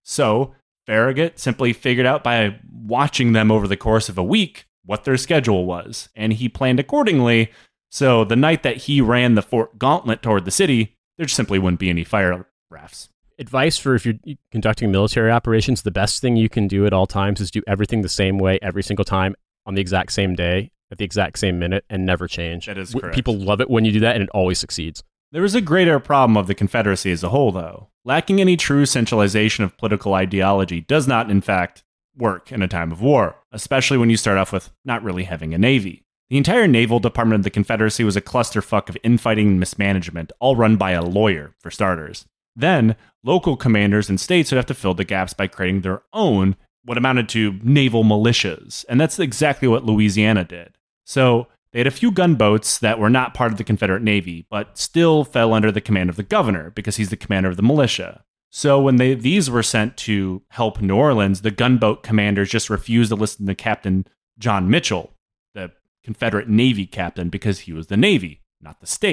So Farragut simply figured out by watching them over the course of a week what their schedule was, and he planned accordingly. So the night that he ran the fort gauntlet toward the city, there just simply wouldn't be any fire rafts. Advice for if you're conducting military operations, the best thing you can do at all times is do everything the same way every single time on the exact same day at the exact same minute and never change. That is W- correct. People love it when you do that, and it always succeeds. There was a greater problem of the Confederacy as a whole, though. Lacking any true centralization of political ideology does not, in fact, work in a time of war, especially when you start off with not really having a navy. The entire naval department of the Confederacy was a clusterfuck of infighting and mismanagement, all run by a lawyer, for starters. Then, local commanders and states would have to fill the gaps by creating their own, what amounted to naval militias, and that's exactly what Louisiana did. So, they had a few gunboats that were not part of the Confederate Navy, but still fell under the command of the governor, because he's the commander of the militia. So when they these were sent to help New Orleans, the gunboat commanders just refused to listen to Captain John Mitchell, the Confederate Navy captain, because he was the Navy, not the state.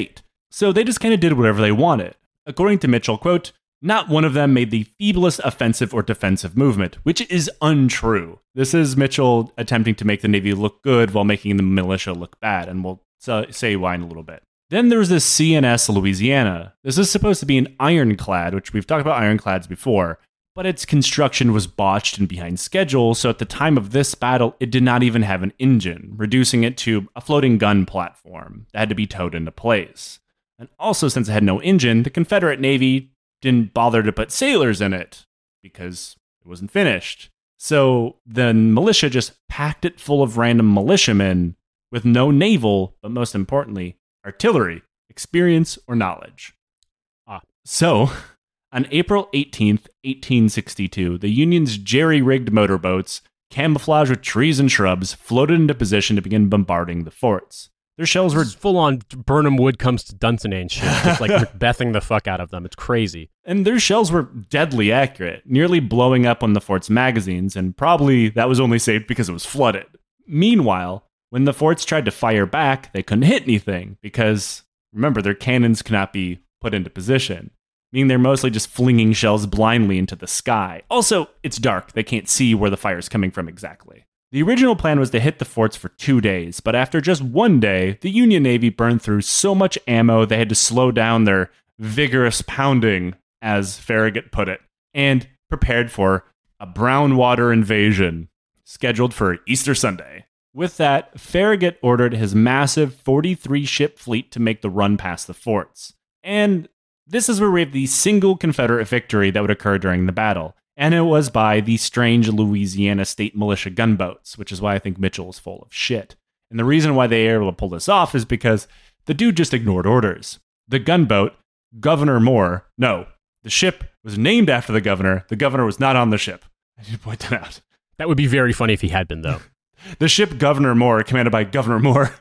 So they just kind of did whatever they wanted. According to Mitchell, quote, not one of them made the feeblest offensive or defensive movement, which is untrue. This is Mitchell attempting to make the Navy look good while making the militia look bad, and we'll say why in a little bit. Then there's this C N S Louisiana. This is supposed to be an ironclad, which we've talked about ironclads before, but its construction was botched and behind schedule, so at the time of this battle, it did not even have an engine, reducing it to a floating gun platform that had to be towed into place. And also, since it had no engine, the Confederate Navy didn't bother to put sailors in it because it wasn't finished. So the militia just packed it full of random militiamen with no naval, but most importantly, artillery, experience, or knowledge. Ah. So, on April eighteenth, eighteen sixty-two, the Union's jerry-rigged motorboats, camouflaged with trees and shrubs, floated into position to begin bombarding the forts. Their shells were full on Burnham Wood comes to Dunsinane shit, just like Macbething the fuck out of them. It's crazy. And their shells were deadly accurate, nearly blowing up on the fort's magazines, and probably that was only saved because it was flooded. Meanwhile, when the forts tried to fire back, they couldn't hit anything because, remember, their cannons could not be put into position, meaning they're mostly just flinging shells blindly into the sky. Also, it's dark. They can't see where the fire's coming from exactly. The original plan was to hit the forts for two days, but after just one day, the Union Navy burned through so much ammo they had to slow down their vigorous pounding, as Farragut put it, and prepared for a brown water invasion, scheduled for Easter Sunday. With that, Farragut ordered his massive forty-three ship fleet to make the run past the forts. And this is where we have the single Confederate victory that would occur during the battle. And it was by the strange Louisiana State Militia gunboats, which is why I think Mitchell is full of shit. And the reason why they were able to pull this off is because the dude just ignored orders. The gunboat, Governor Moore, no, the ship was named after the governor. The governor was not on the ship. I need to point that out. That would be very funny if he had been, though. The ship Governor Moore, commanded by Governor Moore.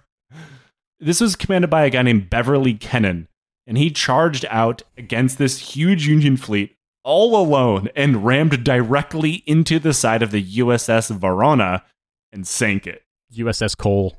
This was commanded by a guy named Beverly Kennan, and he charged out against this huge Union fleet all alone and rammed directly into the side of the U S S Varuna and sank it. U S S Cole.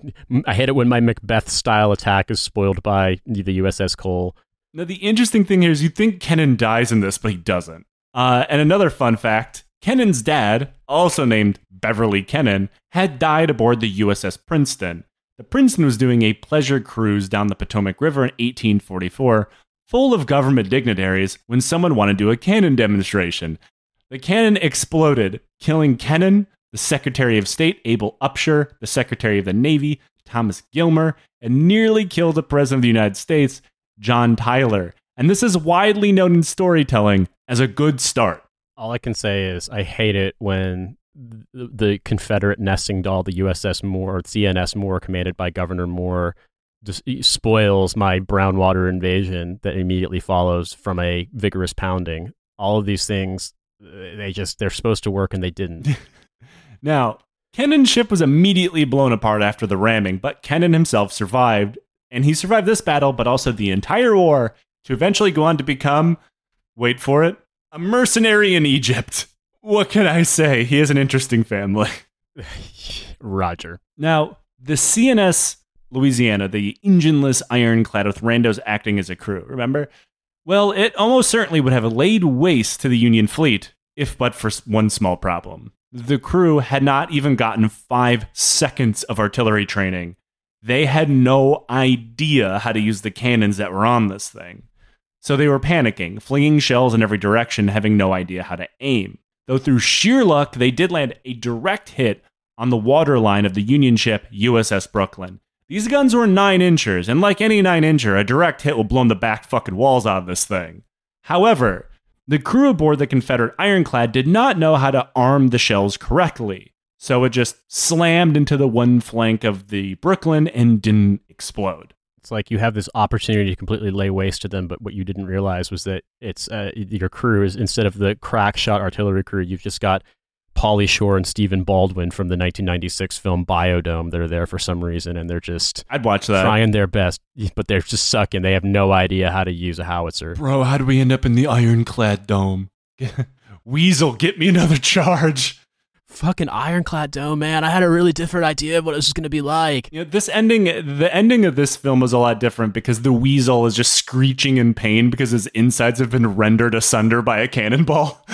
I hate it when my Macbeth-style attack is spoiled by the U S S Cole. Now, the interesting thing here is you think Kennan dies in this, but he doesn't. Uh, and another fun fact, Kennan's dad, also named Beverly Kennan, had died aboard the U S S Princeton. The Princeton was doing a pleasure cruise down the Potomac River in eighteen forty-four, full of government dignitaries, when someone wanted to do a cannon demonstration. The cannon exploded, killing Kennan, the Secretary of State, Abel Upshur, the Secretary of the Navy, Thomas Gilmer, and nearly killed the President of the United States, John Tyler. And this is widely known in storytelling as a good start. All I can say is I hate it when the, the Confederate nesting doll, the U S S Moore, C N S Moore, commanded by Governor Moore, just spoils my brown water invasion that immediately follows from a vigorous pounding. All of these things, they just, they're supposed to work and they didn't. Now, Kennan's ship was immediately blown apart after the ramming, but Kennan himself survived, and he survived this battle, but also the entire war, to eventually go on to become, wait for it, a mercenary in Egypt. What can I say? He has an interesting family. Roger. Now, the C N S Louisiana, the engineless ironclad with randos acting as a crew, remember? Well, it almost certainly would have laid waste to the Union fleet, if but for one small problem. The crew had not even gotten five seconds of artillery training. They had no idea how to use the cannons that were on this thing. So they were panicking, flinging shells in every direction, having no idea how to aim. Though through sheer luck, they did land a direct hit on the waterline of the Union ship U S S Brooklyn. These guns were nine inchers, and like any nine incher, a direct hit will blow the back fucking walls out of this thing. However, the crew aboard the Confederate ironclad did not know how to arm the shells correctly, so it just slammed into the one flank of the Brooklyn and didn't explode. It's like you have this opportunity to completely lay waste to them, but what you didn't realize was that it's uh, your crew is, instead of the crack shot artillery crew, you've just got Pauly Shore and Stephen Baldwin from the nineteen ninety-six film Biodome that are there for some reason, and they're just I'd watch that. trying their best, but they're just sucking. They have no idea how to use a howitzer. Bro, how do we end up in the ironclad dome? Weasel, get me another charge. fucking ironclad dome, man. I had a really different idea of what it was going to be like. You know, this ending, the ending of this film was a lot different because the weasel is just screeching in pain because his insides have been rendered asunder by a cannonball.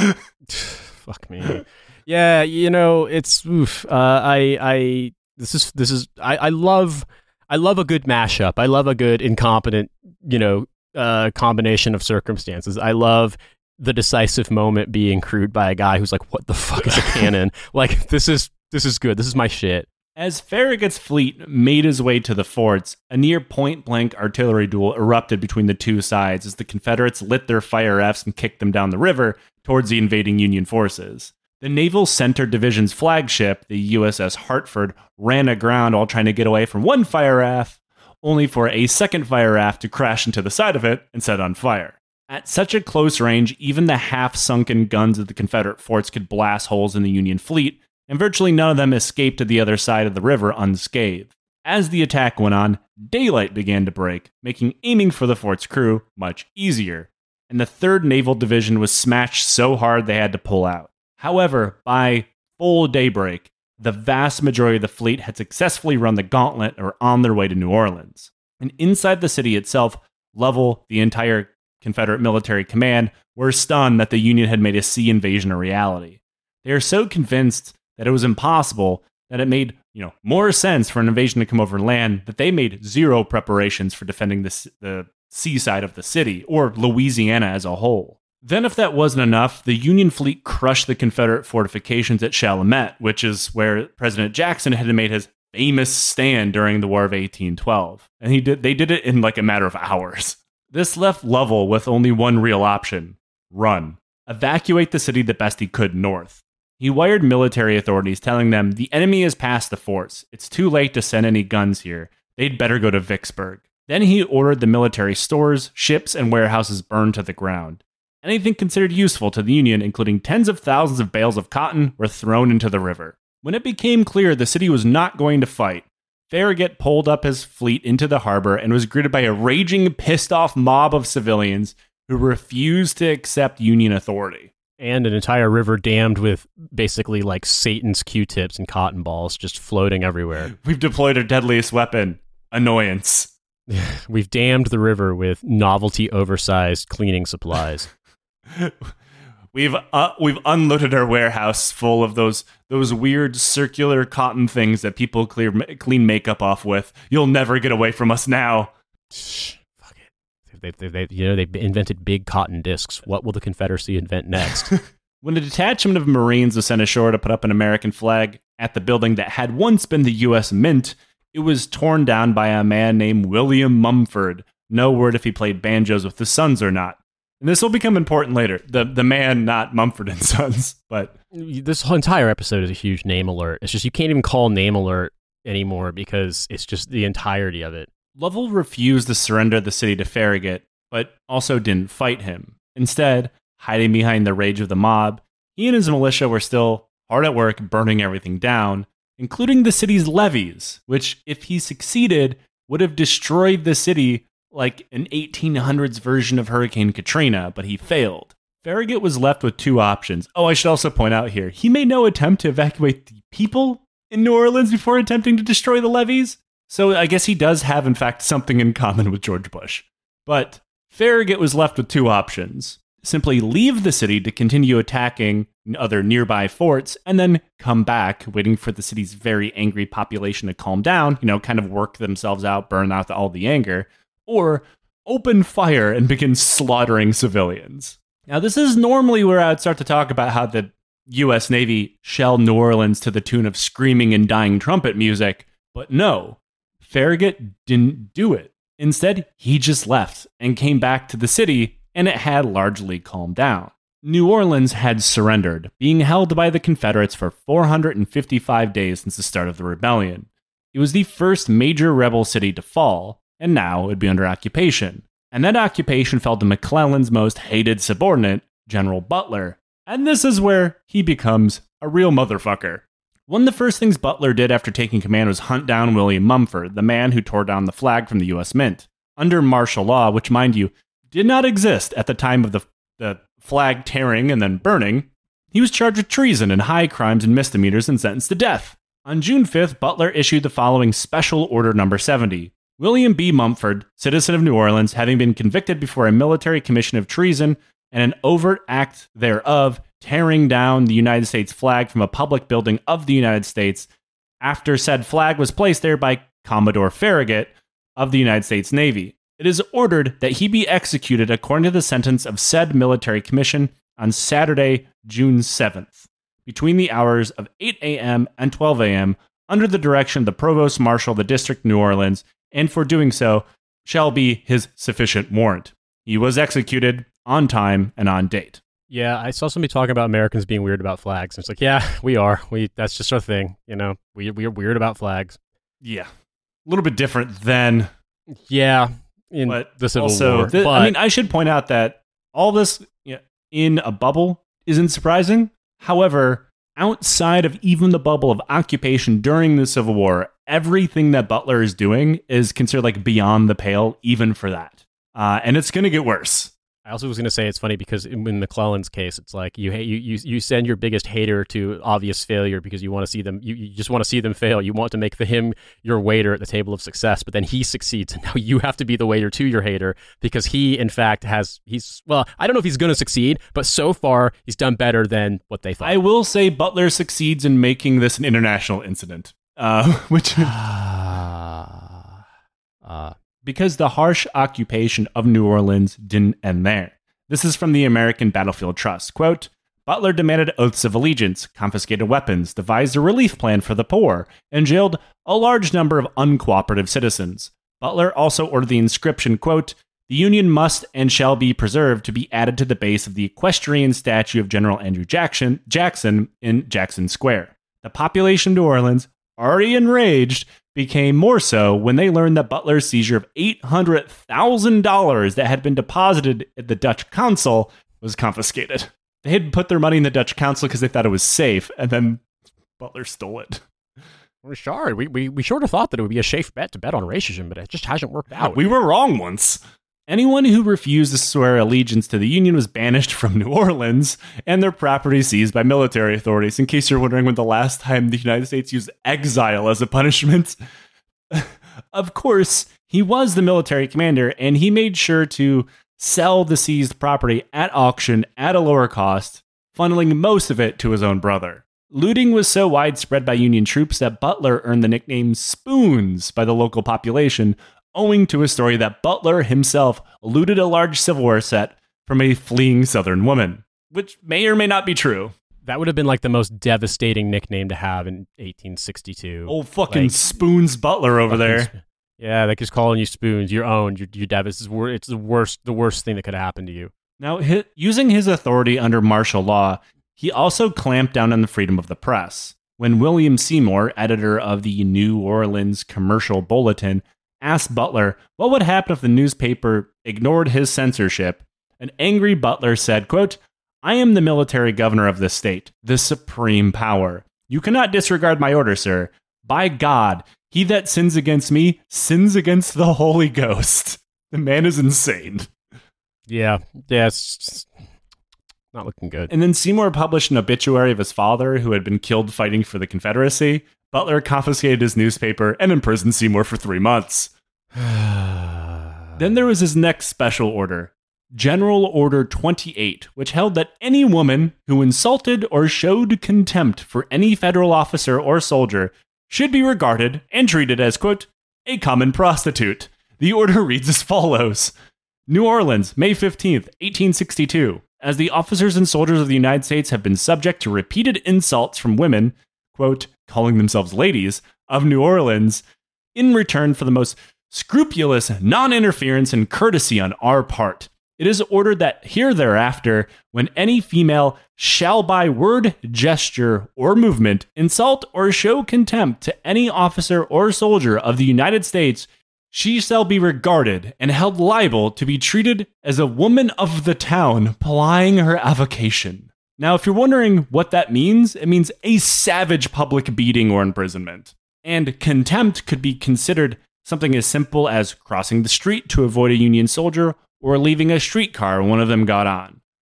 Fuck me. Yeah, you know, it's oof. Uh, I, I, this is, this is, I, I love, I love a good mashup. I love a good incompetent, you know, uh, combination of circumstances. I love the decisive moment being crewed by a guy who's like, what the fuck is a cannon? Like, this is this is good. This is my shit. As Farragut's fleet made his way to the forts, a near point-blank artillery duel erupted between the two sides as the Confederates lit their fire rafts and kicked them down the river towards the invading Union forces. The Naval Center Division's flagship, the U S S Hartford, ran aground while trying to get away from one fire raft, only for a second fire raft to crash into the side of it and set on fire. At such a close range, even the half-sunken guns of the Confederate forts could blast holes in the Union fleet, and virtually none of them escaped to the other side of the river unscathed. As the attack went on, daylight began to break, making aiming for the fort's crew much easier, and the third Naval Division was smashed so hard they had to pull out. However, by full daybreak, the vast majority of the fleet had successfully run the gauntlet or on their way to New Orleans. And inside the city itself, Lovell, the entire Confederate military command, were stunned that the Union had made a sea invasion a reality. They are so convinced that it was impossible that it made, you know, more sense for an invasion to come over land that they made zero preparations for defending the, the seaside of the city, or Louisiana as a whole. Then, if that wasn't enough, the Union fleet crushed the Confederate fortifications at Chalmette, which is where President Jackson had made his famous stand during the War of eighteen twelve. And he did they did it in like a matter of hours. This left Lovell with only one real option: run. Evacuate the city the best he could north. He wired military authorities telling them the enemy is past the forts. It's too late to send any guns here. They'd better go to Vicksburg. Then he ordered the military stores, ships, and warehouses burned to the ground. Anything considered useful to the Union, including tens of thousands of bales of cotton, were thrown into the river. When it became clear the city was not going to fight, Farragut pulled up his fleet into the harbor and was greeted by a raging, pissed-off mob of civilians who refused to accept Union authority. And an entire river dammed with basically like Satan's Q-tips and cotton balls just floating everywhere. We've deployed our deadliest weapon, annoyance. We've dammed the river with novelty oversized cleaning supplies. We've uh, we've unloaded our warehouse full of those those weird circular cotton things that people clear clean makeup off with. You'll never get away from us now. Shh, fuck it. They, they, they, you know, they invented big cotton discs. What will the Confederacy invent next? When a detachment of Marines was sent ashore to put up an American flag at the building that had once been the U S Mint, it was torn down by a man named William Mumford. No word if he played banjos with his sons or not. And this will become important later. The the man, not Mumford and Sons, but this whole entire episode is a huge name alert. It's just you can't even call name alert anymore because it's just the entirety of it. Lovell refused to surrender the city to Farragut, but also didn't fight him. Instead, hiding behind the rage of the mob, he and his militia were still hard at work burning everything down, including the city's levees, which, if he succeeded, would have destroyed the city like an eighteen hundreds version of Hurricane Katrina, but he failed. Farragut was left with two options. Oh, I should also point out here, he made no attempt to evacuate the people in New Orleans before attempting to destroy the levees, so I guess he does have, in fact, something in common with George Bush. But Farragut was left with two options. Simply leave the city to continue attacking other nearby forts, and then come back, waiting for the city's very angry population to calm down, you know, kind of work themselves out, burn out all the anger, or open fire and begin slaughtering civilians. Now, this is normally where I would start to talk about how the U S Navy shelled New Orleans to the tune of screaming and dying trumpet music, but no, Farragut didn't do it. Instead, he just left and came back to the city, and it had largely calmed down. New Orleans had surrendered, being held by the Confederates for four hundred fifty-five days since the start of the rebellion. It was the first major rebel city to fall, and now it would be under occupation. And that occupation fell to McClellan's most hated subordinate, General Butler. And this is where he becomes a real motherfucker. One of the first things Butler did after taking command was hunt down William Mumford, the man who tore down the flag from the U S Mint. Under martial law, which, mind you, did not exist at the time of the, the flag tearing and then burning, He was charged with treason and high crimes and misdemeanors and sentenced to death. On June fifth, Butler issued the following Special Order Number seventy. William B. Mumford, citizen of New Orleans, having been convicted before a military commission of treason and an overt act thereof, tearing down the United States flag from a public building of the United States, after said flag was placed there by Commodore Farragut of the United States Navy. It is ordered that he be executed according to the sentence of said military commission on Saturday, June seventh, between the hours of eight a.m. and twelve a.m., under the direction of the Provost Marshal of the District of New Orleans, and for doing so shall be his sufficient warrant. He was executed on time and on date. Yeah, I saw somebody talking about Americans being weird about flags. And it's like, yeah, we are. We That's just our thing. You know, we, we are weird about flags. Yeah. A little bit different than... Yeah, in but the Civil also, War. The, but, I mean, I should point out that all this you know, in a bubble isn't surprising. However, outside of even the bubble of occupation during the Civil War, everything that Butler is doing is considered like beyond the pale, even for that. Uh, and it's going to get worse. I also was going to say it's funny because in, in McClellan's case, it's like you, you you you send your biggest hater to obvious failure because you want to see them. You, you just want to see them fail. You want to make the him your waiter at the table of success, but then he succeeds, and now you have to be the waiter to your hater because he, in fact, has he's well. I don't know if he's going to succeed, but so far he's done better than what they thought. I will say Butler succeeds in making this an international incident, uh, which uh, uh, because the harsh occupation of New Orleans didn't end there. This is from the American Battlefield Trust. Quote, Butler demanded oaths of allegiance, confiscated weapons, devised a relief plan for the poor, and jailed a large number of uncooperative citizens. Butler also ordered the inscription, quote, the Union must and shall be preserved to be added to the base of the equestrian statue of General Andrew Jackson, Jackson in Jackson Square. The population of New Orleans, already enraged, became more so when they learned that Butler's seizure of eight hundred thousand dollars that had been deposited at the Dutch consul was confiscated. They had put their money in the Dutch consul because they thought it was safe, and then Butler stole it. We're sorry. We, we, we sort of thought that it would be a safe bet to bet on racism, but it just hasn't worked out. We were wrong once. Anyone who refused to swear allegiance to the Union was banished from New Orleans and their property seized by military authorities. In case you're wondering when the last time the United States used exile as a punishment. Of course, he was the military commander, and he made sure to sell the seized property at auction at a lower cost, funneling most of it to his own brother. Looting was so widespread by Union troops that Butler earned the nickname Spoons by the local population, owing to a story that Butler himself looted a large Civil War set from a fleeing Southern woman, which may or may not be true. That would have been like the most devastating nickname to have in eighteen sixty-two. Old fucking like, Spoons Butler over there. Sp- yeah, like he's calling you Spoons. You're owned. You're, you're dev- it's, it's the worst, the worst thing that could happen to you. Now, his, using his authority under martial law, he also clamped down on the freedom of the press. When William Seymour, editor of the New Orleans Commercial Bulletin, asked Butler what would happen if the newspaper ignored his censorship, an angry Butler said, quote, I am the military governor of this state, the supreme power. You cannot disregard my order, sir. By God, he that sins against me sins against the Holy Ghost. The man is insane. Yeah, yeah, it's just not looking good. And then Seymour published an obituary of his father who had been killed fighting for the Confederacy. Butler confiscated his newspaper and imprisoned Seymour for three months. Then there was his next special order, General Order twenty-eight, which held that any woman who insulted or showed contempt for any federal officer or soldier should be regarded and treated as, quote, a common prostitute. The order reads as follows. New Orleans, May fifteenth, eighteen sixty-two. As the officers and soldiers of the United States have been subject to repeated insults from women, quote, calling themselves ladies, of New Orleans, in return for the most scrupulous non-interference and courtesy on our part, it is ordered that here thereafter, when any female shall by word, gesture, or movement insult or show contempt to any officer or soldier of the United States, she shall be regarded and held liable to be treated as a woman of the town plying her avocation. Now, if you're wondering what that means, it means a savage public beating or imprisonment. And contempt could be considered something as simple as crossing the street to avoid a Union soldier or leaving a streetcar when one of them got on.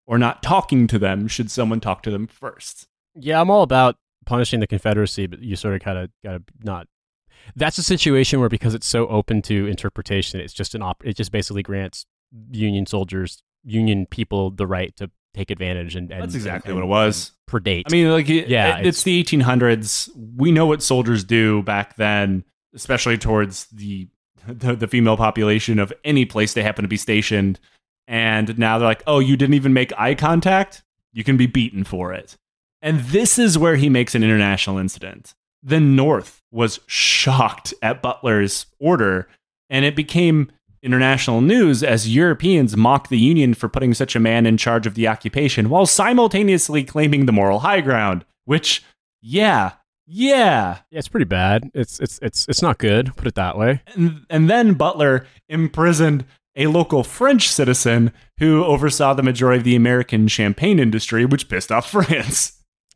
or not talking to them should someone talk to them first. Yeah, I'm all about punishing the Confederacy, but you sort of kind of got to not. That's a situation where, because it's so open to interpretation, it's just an op. It just basically grants Union soldiers, Union people, the right to take advantage and. and That's exactly and, what it was. Predate. I mean, like, it, yeah, it, it's, it's the eighteen hundreds. We know what soldiers do back then, especially towards the, the the female population of any place they happen to be stationed. And now they're like, oh, you didn't even make eye contact? You can be beaten for it. And this is where he makes an international incident. The North was shocked at Butler's order, and it became international news as Europeans mocked the Union for putting such a man in charge of the occupation while simultaneously claiming the moral high ground, which, yeah, yeah. Yeah, it's pretty bad. It's it's it's it's not good, put it that way. And, and then Butler imprisoned a local French citizen who oversaw the majority of the American champagne industry, which pissed off France.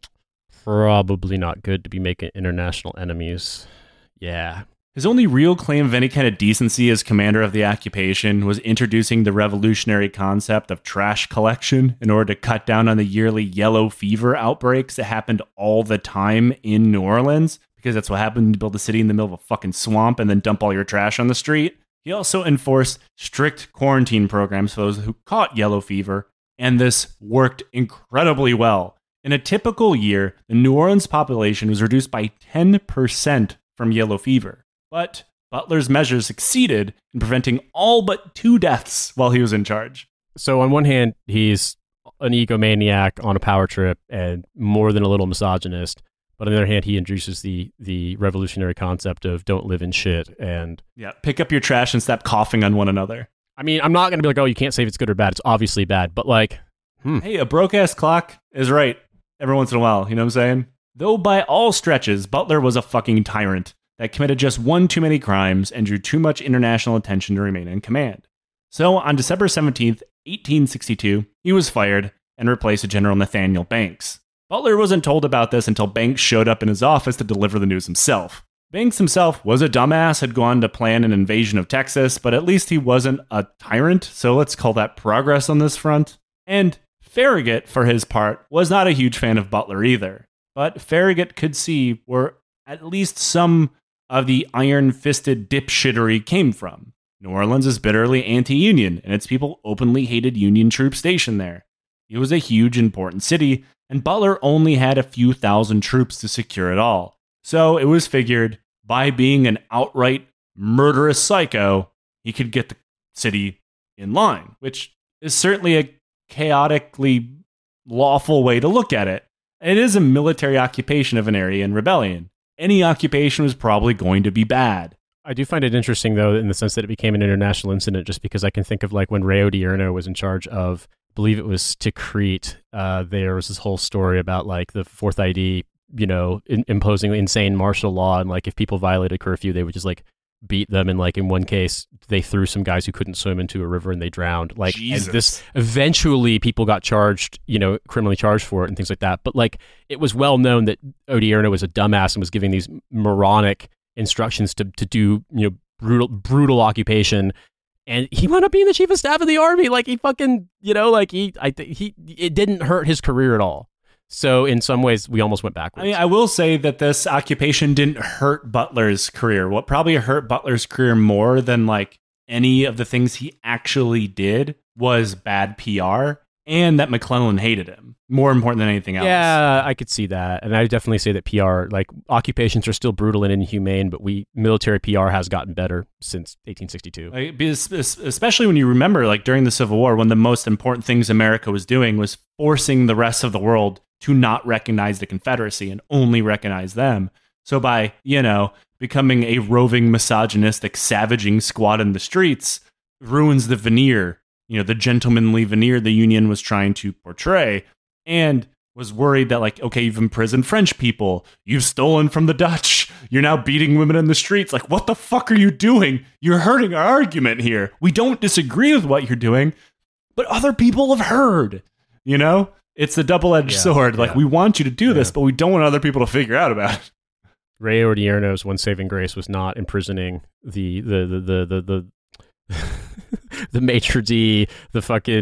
Probably not good to be making international enemies. Yeah. His only real claim of any kind of decency as commander of the occupation was introducing the revolutionary concept of trash collection in order to cut down on the yearly yellow fever outbreaks that happened all the time in New Orleans, because that's what happened when you build a city in the middle of a fucking swamp and then dump all your trash on the street. He also enforced strict quarantine programs for those who caught yellow fever, and this worked incredibly well. In a typical year, the New Orleans population was reduced by ten percent from yellow fever. But Butler's measures succeeded in preventing all but two deaths while he was in charge. So on one hand, he's an egomaniac on a power trip and more than a little misogynist. But on the other hand, he introduces the the revolutionary concept of don't live in shit. And yeah, pick up your trash and stop coughing on one another. I mean, I'm not going to be like, oh, you can't say if it's good or bad. It's obviously bad. But like, hmm. Hey, a broke-ass clock is right every once in a while. You know what I'm saying? Though by all stretches, Butler was a fucking tyrant that committed just one too many crimes and drew too much international attention to remain in command. So on December seventeenth, eighteen sixty-two, he was fired and replaced with General Nathaniel Banks. Butler wasn't told about this until Banks showed up in his office to deliver the news himself. Banks himself was a dumbass, had gone to plan an invasion of Texas, but at least he wasn't a tyrant, so let's call that progress on this front. And Farragut, for his part, was not a huge fan of Butler either. But Farragut could see where at least some of the iron-fisted dipshittery came from. New Orleans is bitterly anti-Union, and its people openly hated Union troops stationed there. It was a huge, important city, and Butler only had a few thousand troops to secure it all. So it was figured, by being an outright murderous psycho, he could get the city in line, which is certainly a chaotically lawful way to look at it. It is a military occupation of an area in rebellion. Any occupation was probably going to be bad. I do find it interesting, though, in the sense that it became an international incident, just because I can think of like when Ray Odierno was in charge of, I believe it was Tikrit, uh, there was this whole story about like the Fourth I D, you know, in, imposing insane martial law, and like if people violated curfew, they would just like beat them. And like in one case, they threw some guys who couldn't swim into a river and they drowned. Like, Jesus. and this eventually people got charged, you know, criminally charged for it and things like that. But like it was well known that Odierno was a dumbass and was giving these moronic instructions to to do, you know, brutal brutal occupation. And he wound up being the chief of staff of the army. Like he fucking, you know, like he, I think he, it didn't hurt his career at all. So in some ways, we almost went backwards. I mean, I will say that this occupation didn't hurt Butler's career. What probably hurt Butler's career more than like any of the things he actually did was bad P R, and that McClellan hated him more important than anything else. Yeah, I could see that. And I definitely say that P R, like occupations are still brutal and inhumane, but we military P R has gotten better since eighteen sixty-two. Like, because- especially when you remember, like during the Civil War, one of the most important things America was doing was forcing the rest of the world to not recognize the Confederacy and only recognize them. So by, you know, becoming a roving, misogynistic, savaging squad in the streets ruins the veneer, you know, the gentlemanly veneer the Union was trying to portray, and was worried that, like, okay, you've imprisoned French people, you've stolen from the Dutch, you're now beating women in the streets. Like, what the fuck are you doing? You're hurting our argument here. We don't disagree with what you're doing, but other people have heard, you know? It's a double-edged Yeah, sword. Like, yeah. we want you to do this, Yeah. but we don't want other people to figure out about it. Ray Odierno's one saving grace was not imprisoning the the the the the, the, the maitre d', the fucking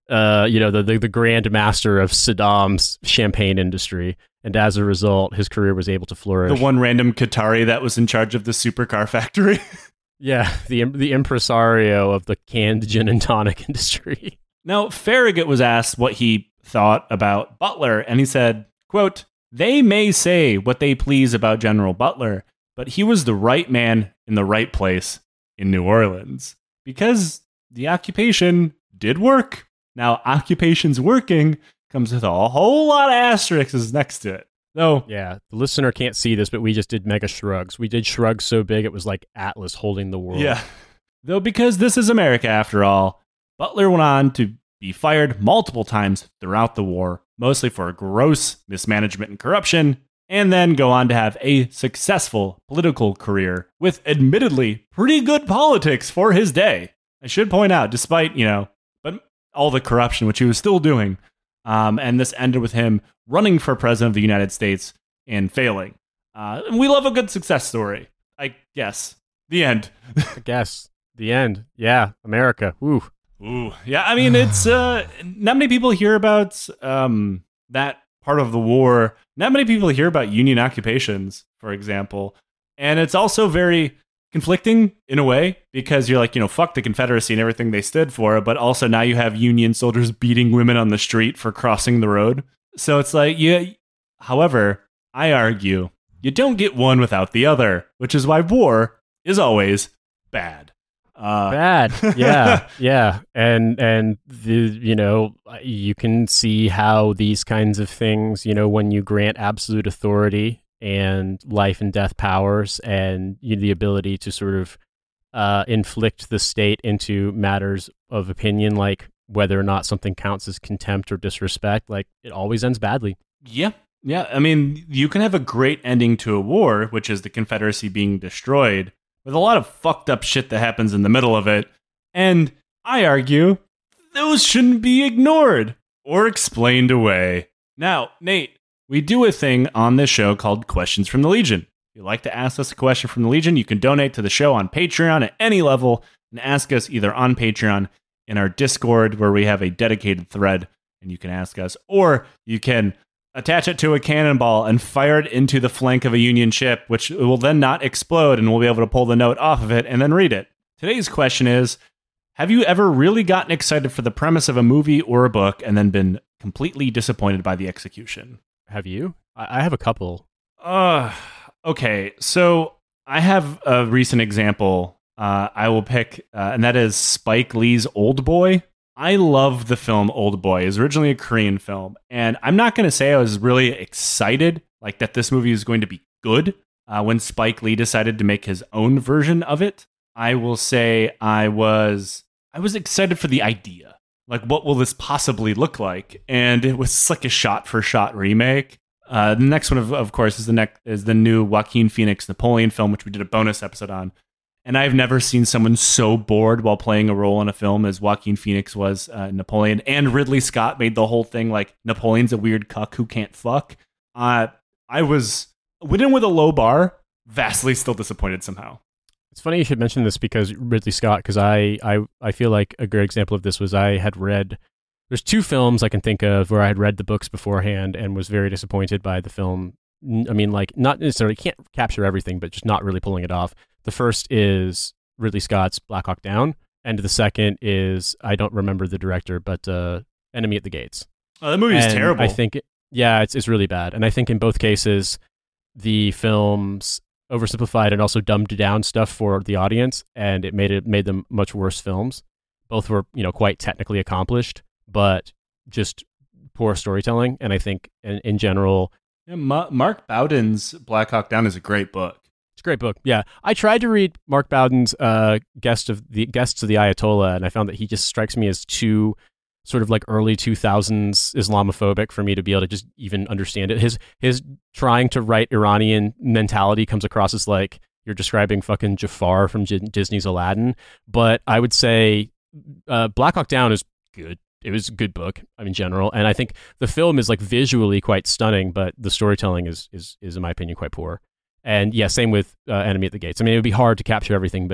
uh, you know, the, the the grand master of Saddam's champagne industry, and as a result, his career was able to flourish. The one random Qatari that was in charge of the supercar factory. Yeah, the the impresario of the canned gin and tonic industry. Now, Farragut was asked what he thought about Butler, and he said, quote, "They may say what they please about General Butler, but he was the right man in the right place in New Orleans, because the occupation did work." Now, occupation's working comes with a whole lot of asterisks next to it. Though, yeah, the listener can't see this, but we just did mega shrugs. We did shrugs so big it was like Atlas holding the world. Yeah. Though, because this is America after all, Butler went on to be fired multiple times throughout the war, mostly for gross mismanagement and corruption, and then go on to have a successful political career with admittedly pretty good politics for his day. I should point out, despite, you know, but all the corruption, which he was still doing, um, and this ended with him running for president of the United States and failing. Uh, we love a good success story, I guess. The end. I guess. The end. Yeah, America. Woo. Ooh, yeah. I mean, it's uh, not many people hear about um, that part of the war. Not many people hear about Union occupations, for example, and it's also very conflicting in a way because you're like, you know, fuck the Confederacy and everything they stood for, but also now you have Union soldiers beating women on the street for crossing the road. So it's like, yeah. However, I argue you don't get one without the other, which is why war is always bad. Uh, Bad, yeah, yeah, and and the you know you can see how these kinds of things, you know, when you grant absolute authority and life and death powers, and you know, the ability to sort of uh, inflict the state into matters of opinion, like whether or not something counts as contempt or disrespect, like it always ends badly. Yeah, yeah. I mean, you can have a great ending to a war, which is the Confederacy being destroyed, with a lot of fucked up shit that happens in the middle of it. And I argue those shouldn't be ignored or explained away. Now, Nate, we do a thing on this show called Questions from the Legion. If you'd like to ask us a question from the Legion, you can donate to the show on Patreon at any level and ask us either on Patreon, in our Discord, where we have a dedicated thread, and you can ask us, or you can attach it to a cannonball and fire it into the flank of a Union ship, which will then not explode, and we'll be able to pull the note off of it and then read it. Today's question is, have you ever really gotten excited for the premise of a movie or a book and then been completely disappointed by the execution? Have you? I, I have a couple. Uh, okay, so I have a recent example uh, I will pick, uh, and that is Spike Lee's Old Boy. I love the film Old Boy. It was originally a Korean film, and I'm not going to say I was really excited, like that this movie was going to be good uh, when Spike Lee decided to make his own version of it. I will say I was I was excited for the idea. Like, what will this possibly look like? And it was like a shot-for-shot remake. Uh, the next one, of, of course, is the next is the new Joaquin Phoenix Napoleon film, which we did a bonus episode on. And I've never seen someone so bored while playing a role in a film as Joaquin Phoenix was uh, Napoleon. And Ridley Scott made the whole thing like Napoleon's a weird cuck who can't fuck. Uh, I was went in with a low bar, vastly still disappointed somehow. It's funny you should mention this because Ridley Scott, because I, I, I feel like a great example of this was I had read, there's two films I can think of where I had read the books beforehand and was very disappointed by the film. I mean, like, not necessarily, can't capture everything, but just not really pulling it off. The first is Ridley Scott's Black Hawk Down, and the second is, I don't remember the director, but uh, Enemy at the Gates. Oh, that movie is terrible. I think, it, yeah, it's it's really bad. And I think in both cases, the films oversimplified and also dumbed down stuff for the audience, and it made it made them much worse films. Both were, you know, quite technically accomplished, but just poor storytelling. And I think in, in general, yeah, Ma- Mark Bowden's Black Hawk Down is a great book. It's a great book. Yeah, I tried to read Mark Bowden's uh, guest of the Guests of the Ayatollah, and I found that he just strikes me as too sort of like early two thousands Islamophobic for me to be able to just even understand it. His his trying to write Iranian mentality comes across as like you're describing fucking Jafar from G- Disney's Aladdin. But I would say uh, Black Hawk Down is good. It was a good book, I mean, in general, and I think the film is like visually quite stunning, but the storytelling is is is in my opinion quite poor. And yeah, same with uh, Enemy at the Gates. I mean, it would be hard to capture everything, but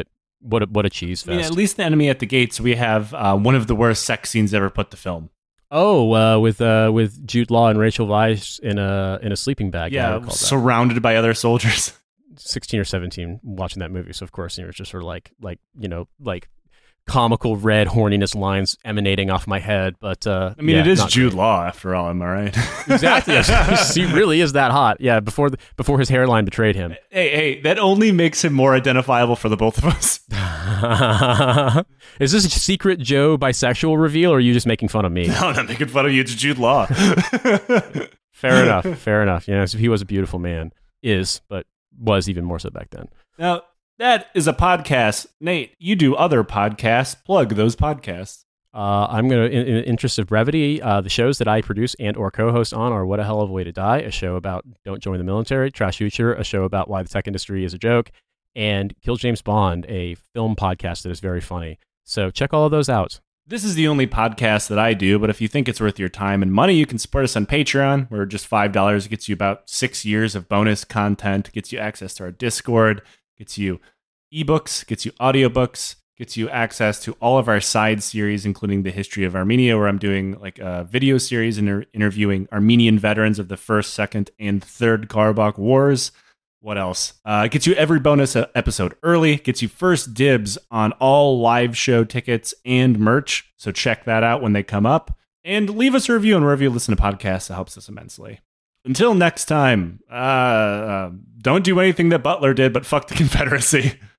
what a, what a cheese fest. I mean, at least the Enemy at the Gates, we have uh, one of the worst sex scenes ever put to film. Oh, uh, with uh, with Jude Law and Rachel Weisz in a in a sleeping bag. Yeah, yeah surrounded by other soldiers. sixteen or seventeen watching that movie, so of course you know, it's just sort of like like you know like comical red horniness lines emanating off my head. But uh, I mean, yeah, it is Jude great. Law after all. Am I right? Exactly. He really is that hot. Yeah. Before the, before his hairline betrayed him. Hey, hey, that only makes him more identifiable for the both of us. Is this a secret Joe bisexual reveal, or are you just making fun of me? No, I'm not making fun of you. It's Jude Law. Fair enough. Fair enough. You know, so he was a beautiful man. Is, but was even more so back then. Now, that is a podcast. Nate, you do other podcasts. Plug those podcasts. Uh, I'm going to, in, in the interest of brevity, uh, the shows that I produce and or co-host on are What a Hell of a Way to Die, a show about Don't Join the Military, Trash Future, a show about why the tech industry is a joke, and Kill James Bond, a film podcast that is very funny. So check all of those out. This is the only podcast that I do, but if you think it's worth your time and money, you can support us on Patreon, where just five dollars gets you about six years of bonus content, gets you access to our Discord, gets you ebooks, gets you audiobooks, gets you access to all of our side series, including the history of Armenia, where I'm doing like a video series inter- interviewing Armenian veterans of the First, Second, and Third Karabakh Wars. What else? Uh, gets you every bonus episode early, gets you first dibs on all live show tickets and merch. So check that out when they come up. And leave us a review on wherever you listen to podcasts. It helps us immensely. Until next time, uh, uh, don't do anything that Butler did, but fuck the Confederacy.